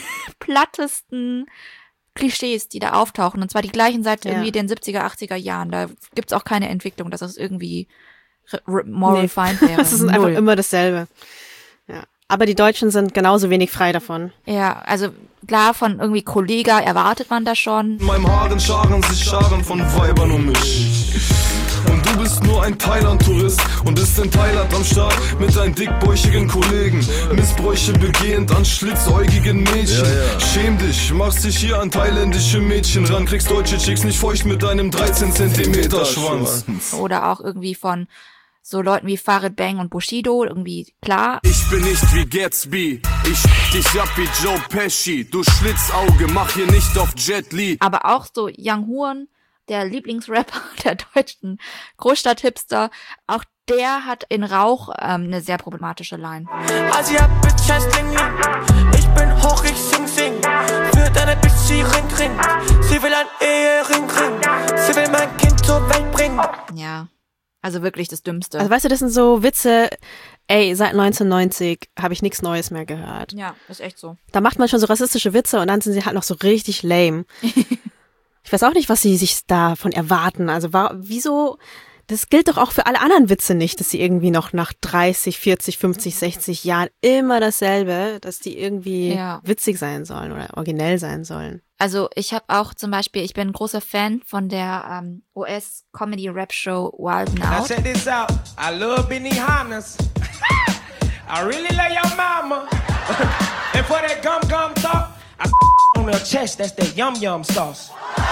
plattesten Klischees, die da auftauchen und zwar die gleichen seit ja. irgendwie den siebziger, achtziger Jahren. Da gibt's auch keine Entwicklung, dass das irgendwie more nee. refined wäre. Das ist einfach immer dasselbe. Ja. Aber die Deutschen sind genauso wenig frei davon. Ja, also klar, von irgendwie Kollega erwartet man das schon. In meinem Haaren scharen sich Scharen von Weibern um mich. Und du bist nur ein Thailand-Tourist und bist in Thailand am Start mit deinen dickbäuchigen Kollegen. Missbräuche begehend an schlitzäugigen Mädchen. Ja, ja. Schäm dich, machst dich hier an thailändische Mädchen ran, kriegst deutsche Chicks nicht feucht mit deinem dreizehn Zentimeter Schwanz. Oder auch irgendwie von so Leuten wie Farid Bang und Bushido, irgendwie klar. Ich bin nicht wie Gatsby, ich dich ab wie Joe Pesci, du Schlitzauge, mach hier nicht auf Jet Li. Aber auch so Young Horn, der Lieblingsrapper der deutschen Großstadt-Hipster, auch der hat in Rauch ähm, eine sehr problematische Line. Ich bin hoch, ich sing, sing, für deine Bitch, sie ring, ring, sie will ein Ehering, ring, sie will mein Kind zur Welt bringen. Ja. Also wirklich das Dümmste. Also weißt du, das sind so Witze, ey, seit neunzehnhundertneunzig habe ich nichts Neues mehr gehört. Ja, ist echt so. Da macht man schon so rassistische Witze und dann sind sie halt noch so richtig lame. Ich weiß auch nicht, was sie sich davon erwarten. Also war, wieso, das gilt doch auch für alle anderen Witze nicht, dass sie irgendwie noch nach dreißig, vierzig, fünfzig, sechzig Jahren immer dasselbe, dass die irgendwie ja. witzig sein sollen oder originell sein sollen. Also ich habe auch zum Beispiel, ich bin ein großer Fan von der ähm, U S-Comedy-Rap-Show Wild 'n Out. Now check this out. I love Benihana's. I really love your mama. And for that gum gum talk, I on her chest, that's that yum yum sauce.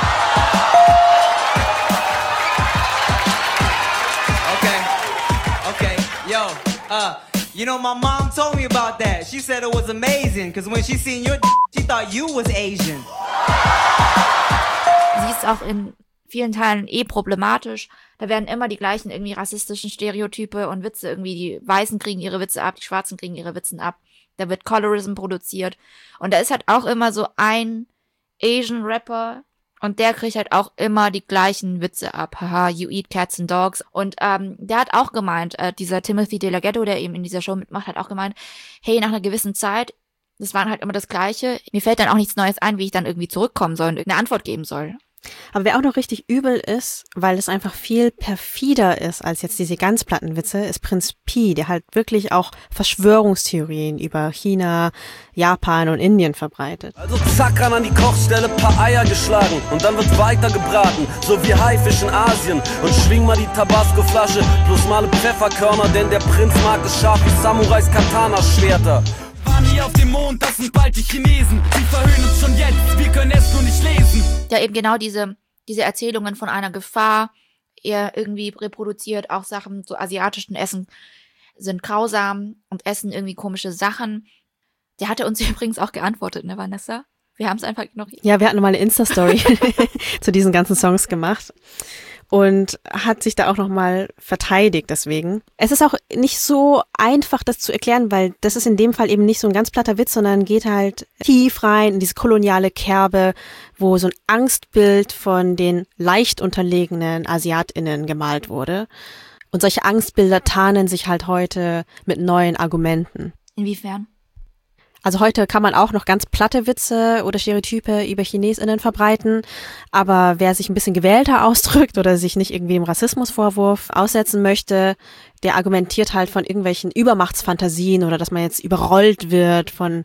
Okay, okay, yo, uh, you know my mom told me about that. She said it was amazing, because when she seen your d she thought you was Asian. Sie ist auch in vielen Teilen eh problematisch. Da werden immer die gleichen irgendwie rassistischen Stereotype und Witze irgendwie, die Weißen kriegen ihre Witze ab, die Schwarzen kriegen ihre Witze ab. Da wird Colorism produziert. Und da ist halt auch immer so ein Asian Rapper und der kriegt halt auch immer die gleichen Witze ab. Haha, you eat cats and dogs. Und ähm, der hat auch gemeint, äh, dieser Timothy De La Ghetto, der eben in dieser Show mitmacht, hat auch gemeint, hey, nach einer gewissen Zeit, das war halt immer das Gleiche. Mir fällt dann auch nichts Neues ein, wie ich dann irgendwie zurückkommen soll und irgendeine Antwort geben soll. Aber wer auch noch richtig übel ist, weil es einfach viel perfider ist als jetzt diese ganz platten Witze, ist Prinz Pi, der halt wirklich auch Verschwörungstheorien über China, Japan und Indien verbreitet. Also zack, ran an die Kochstelle, paar Eier geschlagen und dann wird weiter gebraten, so wie Haifisch in Asien. Und schwing mal die Tabasco-Flasche plus male Pfefferkörner, denn der Prinz mag es scharf wie Samurais Katana-Schwerter. Waren hier auf dem Mond, das sind bald die Chinesen. Die verhöhnen uns schon jetzt, wir können es nur nicht lesen. Ja, eben genau diese, diese Erzählungen von einer Gefahr, er irgendwie reproduziert auch Sachen, so asiatischen Essen sind grausam und essen irgendwie komische Sachen. Der hatte uns übrigens auch geantwortet, ne, Vanessa? Wir haben es einfach noch... Ja, wir hatten mal eine Insta-Story zu diesen ganzen Songs gemacht. Und hat sich da auch nochmal verteidigt deswegen. Es ist auch nicht so einfach, das zu erklären, weil das ist in dem Fall eben nicht so ein ganz platter Witz, sondern geht halt tief rein in diese koloniale Kerbe, wo so ein Angstbild von den leicht unterlegenen AsiatInnen gemalt wurde. Und solche Angstbilder tarnen sich halt heute mit neuen Argumenten. Inwiefern? Also heute kann man auch noch ganz platte Witze oder Stereotype über ChinesInnen verbreiten, aber wer sich ein bisschen gewählter ausdrückt oder sich nicht irgendwie im Rassismusvorwurf aussetzen möchte, der argumentiert halt von irgendwelchen Übermachtsfantasien oder dass man jetzt überrollt wird von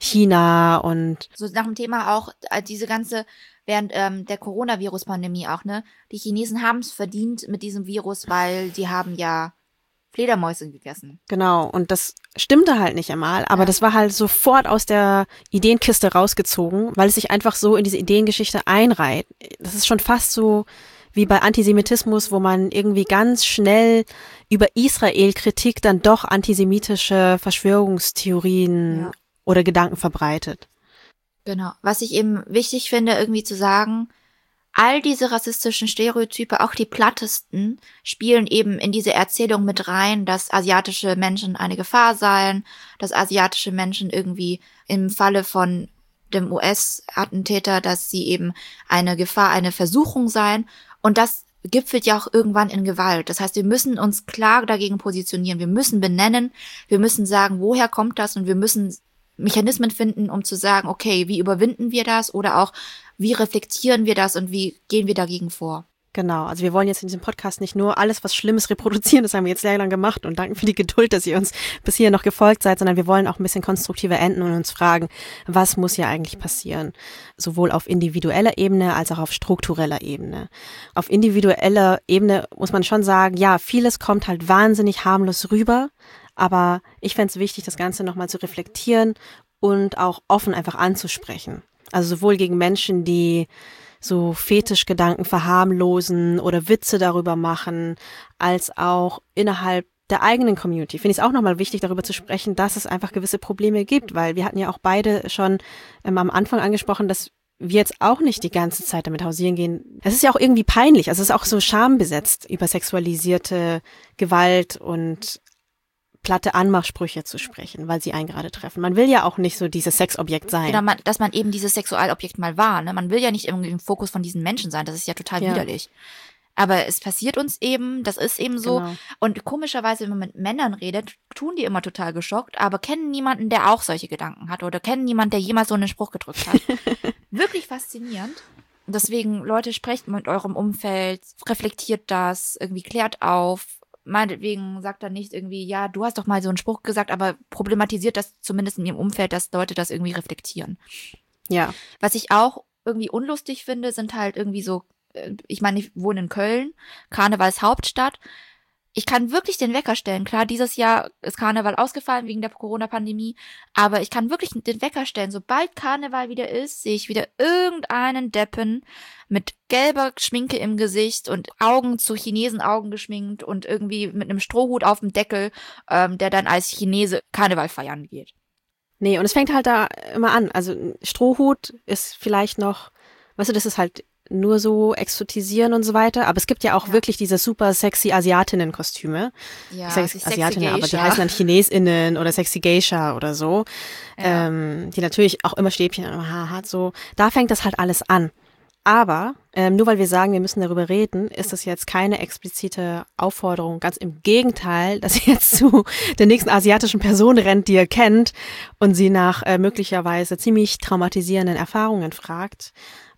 China und... So nach dem Thema auch diese ganze, während ähm, der Coronavirus-Pandemie auch, ne? Die Chinesen haben es verdient mit diesem Virus, weil die haben ja Fledermäuse gegessen. Genau, und das stimmte halt nicht einmal, aber ja. Das war halt sofort aus der Ideenkiste rausgezogen, weil es sich einfach so in diese Ideengeschichte einreiht. Das ist schon fast so wie bei Antisemitismus, wo man irgendwie ganz schnell über Israel-Kritik dann doch antisemitische Verschwörungstheorien ja. oder Gedanken verbreitet. Genau, was ich eben wichtig finde, irgendwie zu sagen, all diese rassistischen Stereotype, auch die plattesten, spielen eben in diese Erzählung mit rein, dass asiatische Menschen eine Gefahr seien, dass asiatische Menschen irgendwie im Falle von dem U S-Attentäter, dass sie eben eine Gefahr, eine Versuchung seien. Und das gipfelt ja auch irgendwann in Gewalt. Das heißt, wir müssen uns klar dagegen positionieren. Wir müssen benennen, wir müssen sagen, woher kommt das, und wir müssen Mechanismen finden, um zu sagen, okay, wie überwinden wir das, oder auch, wie reflektieren wir das und wie gehen wir dagegen vor? Genau, also wir wollen jetzt in diesem Podcast nicht nur alles, was Schlimmes reproduzieren, das haben wir jetzt sehr lange gemacht und danken für die Geduld, dass ihr uns bis hier noch gefolgt seid, sondern wir wollen auch ein bisschen konstruktiver enden und uns fragen, was muss hier eigentlich passieren? Sowohl auf individueller Ebene als auch auf struktureller Ebene. Auf individueller Ebene muss man schon sagen, ja, vieles kommt halt wahnsinnig harmlos rüber, aber ich fände es wichtig, das Ganze nochmal zu reflektieren und auch offen einfach anzusprechen. Also sowohl gegen Menschen, die so Fetischgedanken verharmlosen oder Witze darüber machen, als auch innerhalb der eigenen Community. Finde ich es auch nochmal wichtig, darüber zu sprechen, dass es einfach gewisse Probleme gibt, weil wir hatten ja auch beide schon ähm, am Anfang angesprochen, dass wir jetzt auch nicht die ganze Zeit damit hausieren gehen. Es ist ja auch irgendwie peinlich, also es ist auch so schambesetzt, über sexualisierte Gewalt und platte Anmachsprüche zu sprechen, weil sie einen gerade treffen. Man will ja auch nicht so dieses Sexobjekt sein. Genau, man, dass man eben dieses Sexualobjekt mal war. Ne? Man will ja nicht irgendwie im Fokus von diesen Menschen sein. Das ist ja total ja. widerlich. Aber es passiert uns eben, das ist eben so. Genau. Und komischerweise, wenn man mit Männern redet, tun die immer total geschockt, aber kennen niemanden, der auch solche Gedanken hat, oder kennen niemanden, der jemals so einen Spruch gedrückt hat. Wirklich faszinierend. Deswegen, Leute, sprecht mit eurem Umfeld, reflektiert das, irgendwie klärt auf. Meinetwegen sagt er nicht irgendwie, ja, du hast doch mal so einen Spruch gesagt, aber problematisiert das zumindest in ihrem Umfeld, dass Leute das irgendwie reflektieren. Ja. Was ich auch irgendwie unlustig finde, sind halt irgendwie so, ich meine, ich wohne in Köln, Karnevalshauptstadt. Ich kann wirklich den Wecker stellen. Klar, dieses Jahr ist Karneval ausgefallen wegen der Corona-Pandemie, aber ich kann wirklich den Wecker stellen. Sobald Karneval wieder ist, sehe ich wieder irgendeinen Deppen mit gelber Schminke im Gesicht und Augen zu Chinesenaugen geschminkt und irgendwie mit einem Strohhut auf dem Deckel, ähm, der dann als Chinese Karneval feiern geht. Nee, und es fängt halt da immer an. Also Strohhut ist vielleicht noch, weißt du, das ist halt nur so exotisieren und so weiter, aber es gibt ja auch ja. wirklich diese super sexy Asiatinnen-Kostüme. Ja, ich sage jetzt Asiatinnen, aber die heißen dann ChinesInnen oder sexy Geisha oder so, ja. ähm, die natürlich auch immer Stäbchen im Haar hat, so. Da fängt das halt alles an. Aber ähm, nur weil wir sagen, wir müssen darüber reden, ist das jetzt keine explizite Aufforderung. Ganz im Gegenteil, dass ihr jetzt zu der nächsten asiatischen Person rennt, die ihr kennt, und sie nach äh, möglicherweise ziemlich traumatisierenden Erfahrungen fragt.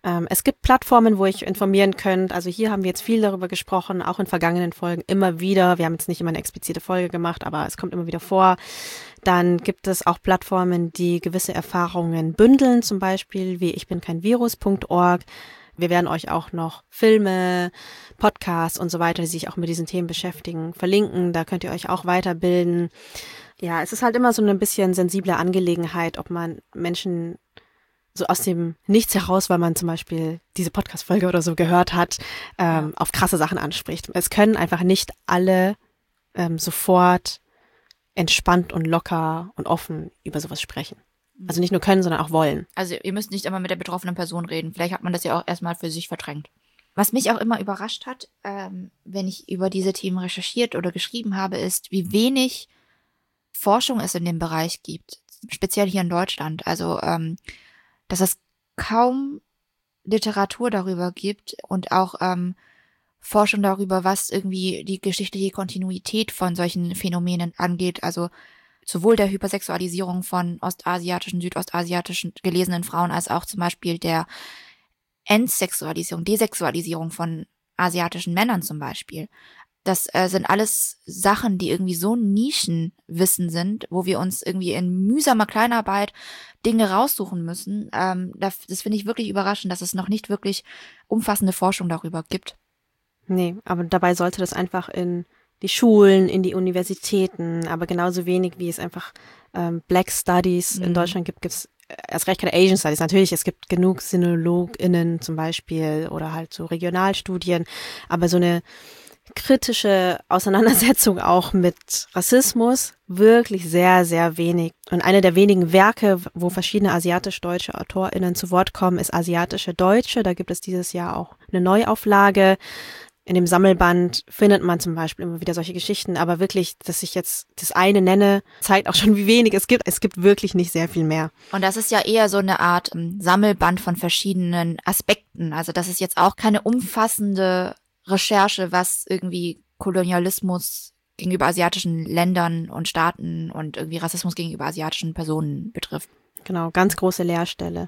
Ähm, es gibt Plattformen, wo ihr informieren könnt. Also hier haben wir jetzt viel darüber gesprochen, auch in vergangenen Folgen immer wieder. Wir haben jetzt nicht immer eine explizite Folge gemacht, aber es kommt immer wieder vor. Dann gibt es auch Plattformen, die gewisse Erfahrungen bündeln, zum Beispiel wie ich bin kein Virus Punkt org. Wir werden euch auch noch Filme, Podcasts und so weiter, die sich auch mit diesen Themen beschäftigen, verlinken. Da könnt ihr euch auch weiterbilden. Ja, es ist halt immer so eine bisschen sensible Angelegenheit, ob man Menschen so aus dem Nichts heraus, weil man zum Beispiel diese Podcast-Folge oder so gehört hat, ähm, auf krasse Sachen anspricht. Es können einfach nicht alle ähm, sofort entspannt und locker und offen über sowas sprechen. Also nicht nur können, sondern auch wollen. Also ihr müsst nicht immer mit der betroffenen Person reden. Vielleicht hat man das ja auch erstmal für sich verdrängt. Was mich auch immer überrascht hat, ähm, wenn ich über diese Themen recherchiert oder geschrieben habe, ist, wie wenig Forschung es in dem Bereich gibt. Speziell hier in Deutschland. Also ähm, dass es kaum Literatur darüber gibt und auch ähm, Forschung darüber, was irgendwie die geschichtliche Kontinuität von solchen Phänomenen angeht. Also sowohl der Hypersexualisierung von ostasiatischen, südostasiatischen gelesenen Frauen als auch zum Beispiel der Entsexualisierung, Desexualisierung von asiatischen Männern zum Beispiel. Das äh, sind alles Sachen, die irgendwie so Nischenwissen sind, wo wir uns irgendwie in mühsamer Kleinarbeit Dinge raussuchen müssen. Ähm, das das finde ich wirklich überraschend, dass es noch nicht wirklich umfassende Forschung darüber gibt. Nee, aber dabei sollte das einfach in die Schulen, in die Universitäten, aber genauso wenig wie es einfach ähm, Black Studies mhm. in Deutschland gibt, gibt es erst recht keine Asian Studies. Natürlich, es gibt genug SinologInnen zum Beispiel oder halt so Regionalstudien, aber so eine kritische Auseinandersetzung auch mit Rassismus wirklich sehr, sehr wenig. Und eine der wenigen Werke, wo verschiedene asiatisch-deutsche AutorInnen zu Wort kommen, ist Asiatische Deutsche. Da gibt es dieses Jahr auch eine Neuauflage. In dem Sammelband findet man zum Beispiel immer wieder solche Geschichten, aber wirklich, dass ich jetzt das eine nenne, zeigt auch schon, wie wenig es gibt. Es gibt wirklich nicht sehr viel mehr. Und das ist ja eher so eine Art um, Sammelband von verschiedenen Aspekten. Also das ist jetzt auch keine umfassende Recherche, was irgendwie Kolonialismus gegenüber asiatischen Ländern und Staaten und irgendwie Rassismus gegenüber asiatischen Personen betrifft. Genau, ganz große Leerstelle.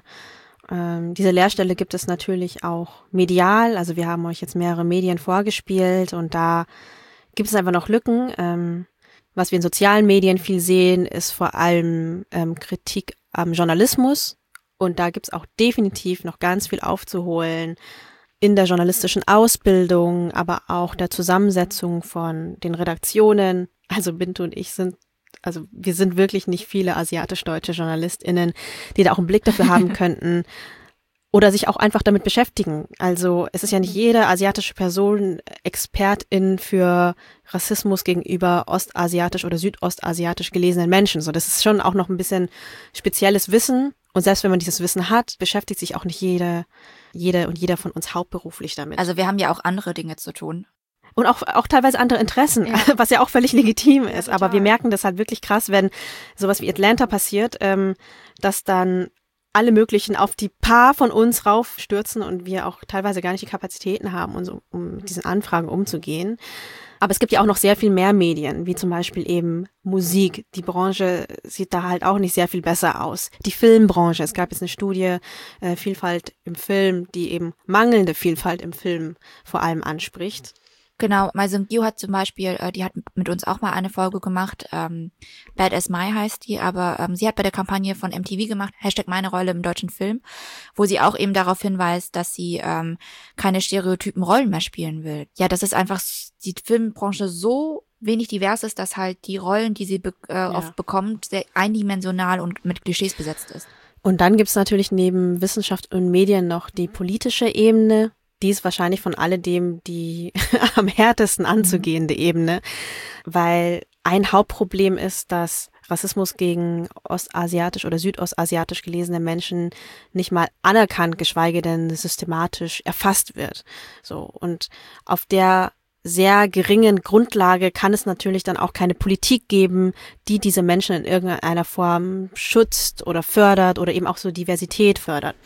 Ähm, diese Leerstelle gibt es natürlich auch medial. Also wir haben euch jetzt mehrere Medien vorgespielt und da gibt es einfach noch Lücken. Ähm, was wir in sozialen Medien viel sehen, ist vor allem ähm, Kritik am Journalismus. Und da gibt es auch definitiv noch ganz viel aufzuholen in der journalistischen Ausbildung, aber auch der Zusammensetzung von den Redaktionen. Also Bintu und ich sind, also wir sind wirklich nicht viele asiatisch-deutsche JournalistInnen, die da auch einen Blick dafür haben könnten oder sich auch einfach damit beschäftigen. Also es ist ja nicht jede asiatische Person Expertin für Rassismus gegenüber ostasiatisch oder südostasiatisch gelesenen Menschen. So, das ist schon auch noch ein bisschen spezielles Wissen. Und selbst wenn man dieses Wissen hat, beschäftigt sich auch nicht jede, jede und jeder von uns hauptberuflich damit. Also wir haben ja auch andere Dinge zu tun. Und auch, auch teilweise andere Interessen, ja. Was ja auch völlig legitim ist. Ja, aber wir merken das halt wirklich krass, wenn sowas wie Atlanta passiert, ähm, dass dann alle möglichen auf die paar von uns raufstürzen und wir auch teilweise gar nicht die Kapazitäten haben, um, so, um mit diesen Anfragen umzugehen. Aber es gibt ja auch noch sehr viel mehr Medien, wie zum Beispiel eben Musik. Die Branche sieht da halt auch nicht sehr viel besser aus. Die Filmbranche, es gab jetzt eine Studie, äh, Vielfalt im Film, die eben mangelnde Vielfalt im Film vor allem anspricht. Genau, My Seung Gyu hat zum Beispiel, äh, die hat mit uns auch mal eine Folge gemacht, ähm, Bad as My heißt die, aber ähm, sie hat bei der Kampagne von M T V gemacht, Hashtag meine Rolle im deutschen Film, wo sie auch eben darauf hinweist, dass sie ähm, keine stereotypen Rollen mehr spielen will. Ja, das ist einfach die Filmbranche so wenig divers ist, dass halt die Rollen, die sie be- äh, ja. oft bekommt, sehr eindimensional und mit Klischees besetzt ist. Und dann gibt's natürlich neben Wissenschaft und Medien noch die politische Ebene. Die ist wahrscheinlich von alledem die am härtesten anzugehende Ebene, weil ein Hauptproblem ist, dass Rassismus gegen ostasiatisch oder südostasiatisch gelesene Menschen nicht mal anerkannt, geschweige denn systematisch erfasst wird. So, und auf der sehr geringen Grundlage kann es natürlich dann auch keine Politik geben, die diese Menschen in irgendeiner Form schützt oder fördert oder eben auch so Diversität fördert.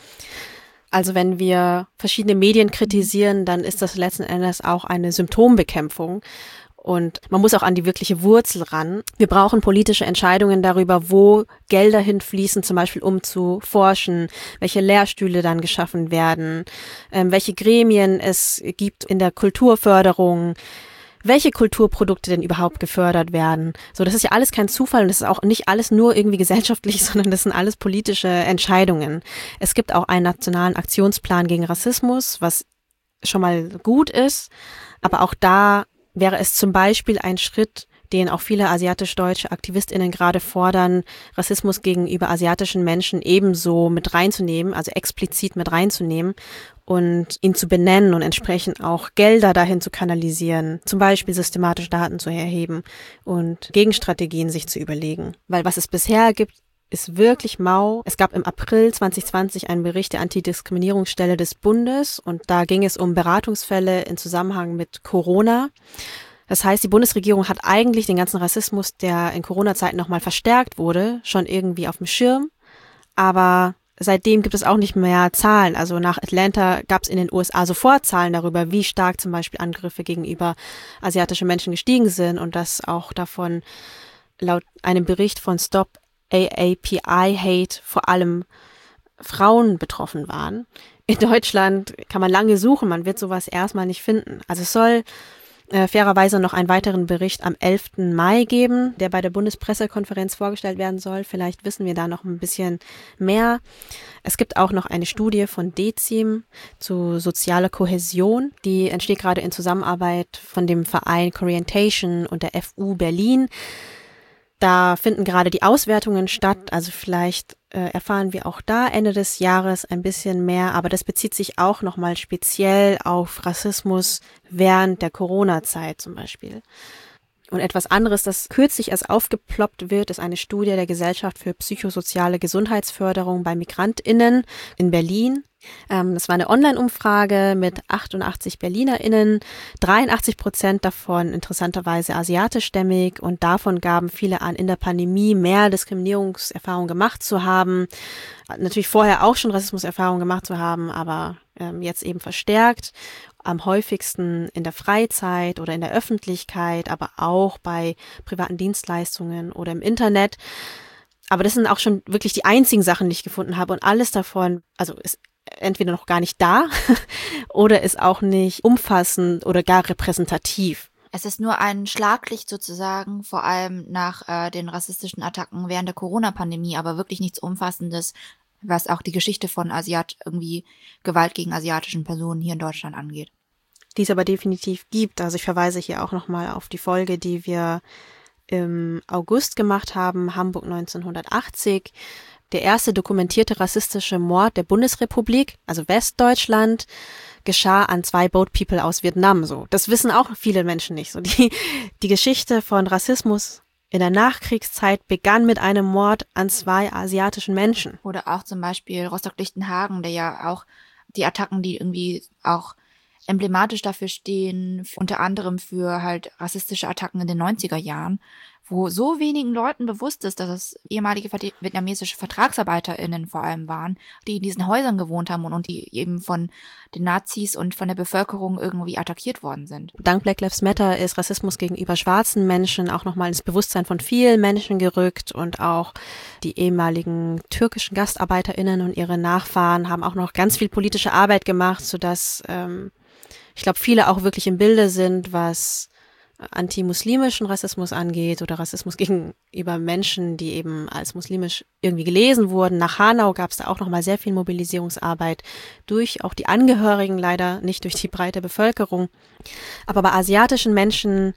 Also wenn wir verschiedene Medien kritisieren, dann ist das letzten Endes auch eine Symptombekämpfung. Und man muss auch an die wirkliche Wurzel ran. Wir brauchen politische Entscheidungen darüber, wo Gelder hinfließen, zum Beispiel um zu forschen, welche Lehrstühle dann geschaffen werden, ähm, welche Gremien es gibt in der Kulturförderung, welche Kulturprodukte denn überhaupt gefördert werden. So, das ist ja alles kein Zufall und das ist auch nicht alles nur irgendwie gesellschaftlich, sondern das sind alles politische Entscheidungen. Es gibt auch einen nationalen Aktionsplan gegen Rassismus, was schon mal gut ist, aber auch da wäre es zum Beispiel ein Schritt, den auch viele asiatisch-deutsche AktivistInnen gerade fordern, Rassismus gegenüber asiatischen Menschen ebenso mit reinzunehmen, also explizit mit reinzunehmen und ihn zu benennen und entsprechend auch Gelder dahin zu kanalisieren, zum Beispiel systematisch Daten zu erheben und Gegenstrategien sich zu überlegen. Weil was es bisher gibt, ist wirklich mau. Es gab im April zwanzig zwanzig einen Bericht der Antidiskriminierungsstelle des Bundes und da ging es um Beratungsfälle in Zusammenhang mit Corona. Das heißt, die Bundesregierung hat eigentlich den ganzen Rassismus, der in Corona-Zeiten nochmal verstärkt wurde, schon irgendwie auf dem Schirm. Aber seitdem gibt es auch nicht mehr Zahlen. Also nach Atlanta gab es in den U S A sofort Zahlen darüber, wie stark zum Beispiel Angriffe gegenüber asiatischen Menschen gestiegen sind und dass auch davon laut einem Bericht von Stop A A P I Hate vor allem Frauen betroffen waren. In Deutschland kann man lange suchen, man wird sowas erstmal nicht finden. Also es soll äh, fairerweise noch einen weiteren Bericht am elften Mai geben, der bei der Bundespressekonferenz vorgestellt werden soll. Vielleicht wissen wir da noch ein bisschen mehr. Es gibt auch noch eine Studie von DEZIM zu sozialer Kohäsion. Die entsteht gerade in Zusammenarbeit von dem Verein Corientation und der F U Berlin. Da finden gerade die Auswertungen statt, also vielleicht äh, erfahren wir auch da Ende des Jahres ein bisschen mehr, aber das bezieht sich auch nochmal speziell auf Rassismus während der Corona-Zeit zum Beispiel. Und etwas anderes, das kürzlich erst aufgeploppt wird, ist eine Studie der Gesellschaft für psychosoziale Gesundheitsförderung bei MigrantInnen in Berlin. Ähm, das war eine Online-Umfrage mit achtundachtzig BerlinerInnen, dreiundachtzig Prozent davon interessanterweise asiatischstämmig und davon gaben viele an, in der Pandemie mehr Diskriminierungserfahrungen gemacht zu haben. Natürlich vorher auch schon Rassismuserfahrungen gemacht zu haben, aber ähm, jetzt eben verstärkt. Am häufigsten in der Freizeit oder in der Öffentlichkeit, aber auch bei privaten Dienstleistungen oder im Internet. Aber das sind auch schon wirklich die einzigen Sachen, die ich gefunden habe. Und alles davon, also ist entweder noch gar nicht da oder ist auch nicht umfassend oder gar repräsentativ. Es ist nur ein Schlaglicht sozusagen, vor allem nach äh, den rassistischen Attacken während der Corona-Pandemie, aber wirklich nichts Umfassendes, was auch die Geschichte von Asiat irgendwie Gewalt gegen asiatischen Personen hier in Deutschland angeht. Die es aber definitiv gibt. Also ich verweise hier auch nochmal auf die Folge, die wir im August gemacht haben, Hamburg neunzehnhundertachtzig. Der erste dokumentierte rassistische Mord der Bundesrepublik, also Westdeutschland, geschah an zwei Boat People aus Vietnam. So, das wissen auch viele Menschen nicht. So die die Geschichte von Rassismus in der Nachkriegszeit begann mit einem Mord an zwei asiatischen Menschen. Oder auch zum Beispiel Rostock-Lichtenhagen, der ja auch die Attacken, die irgendwie auch emblematisch dafür stehen, unter anderem für halt rassistische Attacken in den neunziger Jahren, wo so wenigen Leuten bewusst ist, dass es ehemalige vietnamesische VertragsarbeiterInnen vor allem waren, die in diesen Häusern gewohnt haben und, und die eben von den Nazis und von der Bevölkerung irgendwie attackiert worden sind. Dank Black Lives Matter ist Rassismus gegenüber schwarzen Menschen auch nochmal ins Bewusstsein von vielen Menschen gerückt und auch die ehemaligen türkischen GastarbeiterInnen und ihre Nachfahren haben auch noch ganz viel politische Arbeit gemacht, sodass ähm, ich glaube, viele auch wirklich im Bilde sind, was antimuslimischen Rassismus angeht oder Rassismus gegenüber Menschen, die eben als muslimisch irgendwie gelesen wurden. Nach Hanau gab es da auch nochmal sehr viel Mobilisierungsarbeit durch auch die Angehörigen, leider nicht durch die breite Bevölkerung. Aber bei asiatischen Menschen,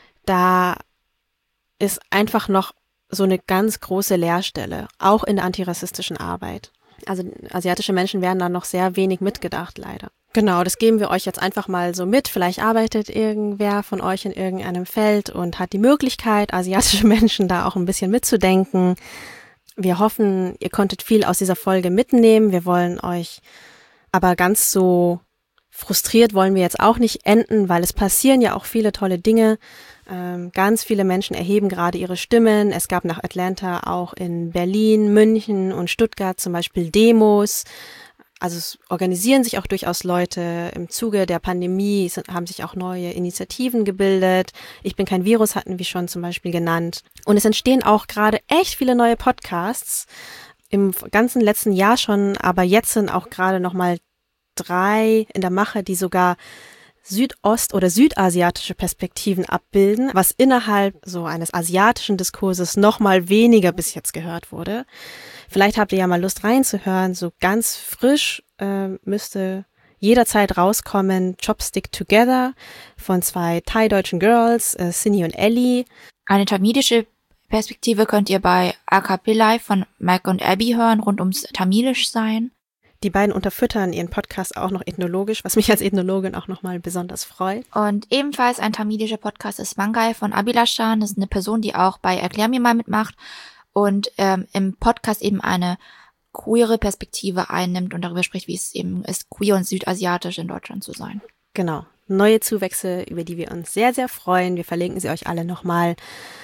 da ist einfach noch so eine ganz große Leerstelle, auch in der antirassistischen Arbeit. Also asiatische Menschen werden da noch sehr wenig mitgedacht, leider. Genau, das geben wir euch jetzt einfach mal so mit. Vielleicht arbeitet irgendwer von euch in irgendeinem Feld und hat die Möglichkeit, asiatische Menschen da auch ein bisschen mitzudenken. Wir hoffen, ihr konntet viel aus dieser Folge mitnehmen. Wir wollen euch aber ganz so frustriert wollen wir jetzt auch nicht enden, weil es passieren ja auch viele tolle Dinge. Ähm, ganz viele Menschen erheben gerade ihre Stimmen. Es gab nach Atlanta auch in Berlin, München und Stuttgart zum Beispiel Demos. also es organisieren sich auch durchaus Leute. Im Zuge der Pandemie sind, haben sich auch neue Initiativen gebildet. Ich bin kein Virus hatten wir schon zum Beispiel genannt. Und es entstehen auch gerade echt viele neue Podcasts. Im ganzen letzten Jahr schon, aber jetzt sind auch gerade nochmal drei in der Mache, die sogar südost- oder südasiatische Perspektiven abbilden, was innerhalb so eines asiatischen Diskurses nochmal weniger bis jetzt gehört wurde. Vielleicht habt ihr ja mal Lust reinzuhören, so ganz frisch äh, müsste jederzeit rauskommen Chopstick Together von zwei thai-deutschen Girls, äh, Cindy und Ellie. Eine tamilische Perspektive könnt ihr bei Aka Pillai von Mike und Abby hören, rund ums Tamilisch sein. Die beiden unterfüttern ihren Podcast auch noch ethnologisch, was mich als Ethnologin auch nochmal besonders freut. Und ebenfalls ein tamilischer Podcast ist Mangai von Abhilashan. Das ist eine Person, die auch bei Erklär mir mal mitmacht und ähm, im Podcast eben eine queere Perspektive einnimmt und darüber spricht, wie es eben ist, queer und südasiatisch in Deutschland zu sein. Genau, neue Zuwächse, über die wir uns sehr, sehr freuen. Wir verlinken sie euch alle nochmal.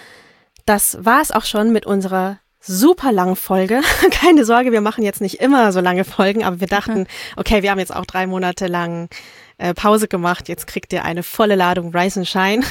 Das war es auch schon mit unserer super langen Folge. Keine Sorge, wir machen jetzt nicht immer so lange Folgen, aber wir dachten, okay, wir haben jetzt auch drei Monate lang äh, Pause gemacht. Jetzt kriegt ihr eine volle Ladung Rise and Shine.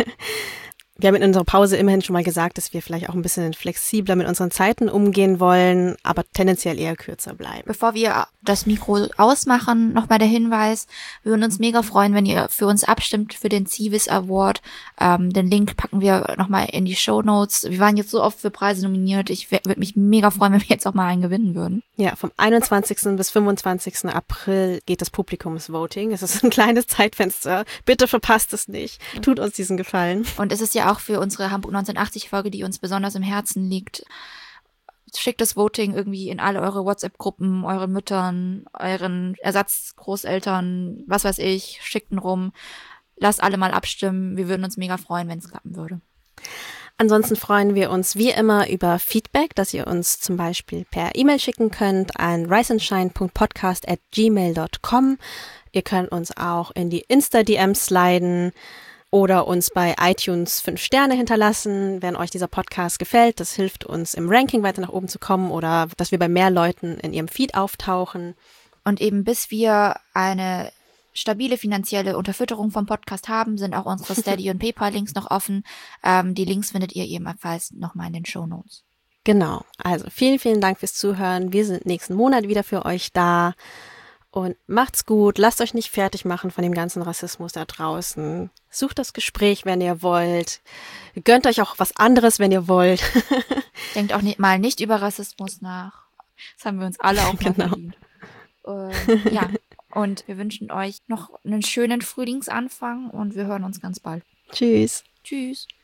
Wir haben in unserer Pause immerhin schon mal gesagt, dass wir vielleicht auch ein bisschen flexibler mit unseren Zeiten umgehen wollen, aber tendenziell eher kürzer bleiben. Bevor wir das Mikro ausmachen, nochmal der Hinweis, wir würden uns mega freuen, wenn ihr für uns abstimmt für den Civis Award. Ähm, den Link packen wir nochmal in die Shownotes. Wir waren jetzt so oft für Preise nominiert. Ich würde mich mega freuen, wenn wir jetzt auch mal einen gewinnen würden. Ja, vom einundzwanzigsten bis fünfundzwanzigsten April geht das Publikumsvoting. Es ist ein kleines Zeitfenster. Bitte verpasst es nicht. Tut uns diesen Gefallen. Und es ist ja auch für unsere Hamburg neunzehnhundertachtzig-Folge, die uns besonders im Herzen liegt. Schickt das Voting irgendwie in alle eure WhatsApp-Gruppen, euren Müttern, euren Ersatzgroßeltern, was weiß ich, schickt ihn rum. Lasst alle mal abstimmen. Wir würden uns mega freuen, wenn es klappen würde. Ansonsten freuen wir uns wie immer über Feedback, das ihr uns zum Beispiel per E-Mail schicken könnt an riseandshine punkt podcast at gmail dot com. Ihr könnt uns auch in die Insta-D Ms sliden oder uns bei iTunes fünf Sterne hinterlassen, wenn euch dieser Podcast gefällt. Das hilft uns im Ranking weiter nach oben zu kommen oder dass wir bei mehr Leuten in ihrem Feed auftauchen. Und eben bis wir eine stabile finanzielle Unterfütterung vom Podcast haben, sind auch unsere Steady- und PayPal-Links noch offen. Ähm, die Links findet ihr ebenfalls nochmal in den Shownotes. Genau, also vielen, vielen Dank fürs Zuhören. Wir sind nächsten Monat wieder für euch da. Und macht's gut, lasst euch nicht fertig machen von dem ganzen Rassismus da draußen. Sucht das Gespräch, wenn ihr wollt. Gönnt euch auch was anderes, wenn ihr wollt. Denkt auch nicht, mal nicht über Rassismus nach. Das haben wir uns alle auch mal genau. verdient. Äh, ja, und wir wünschen euch noch einen schönen Frühlingsanfang und wir hören uns ganz bald. Tschüss. Tschüss.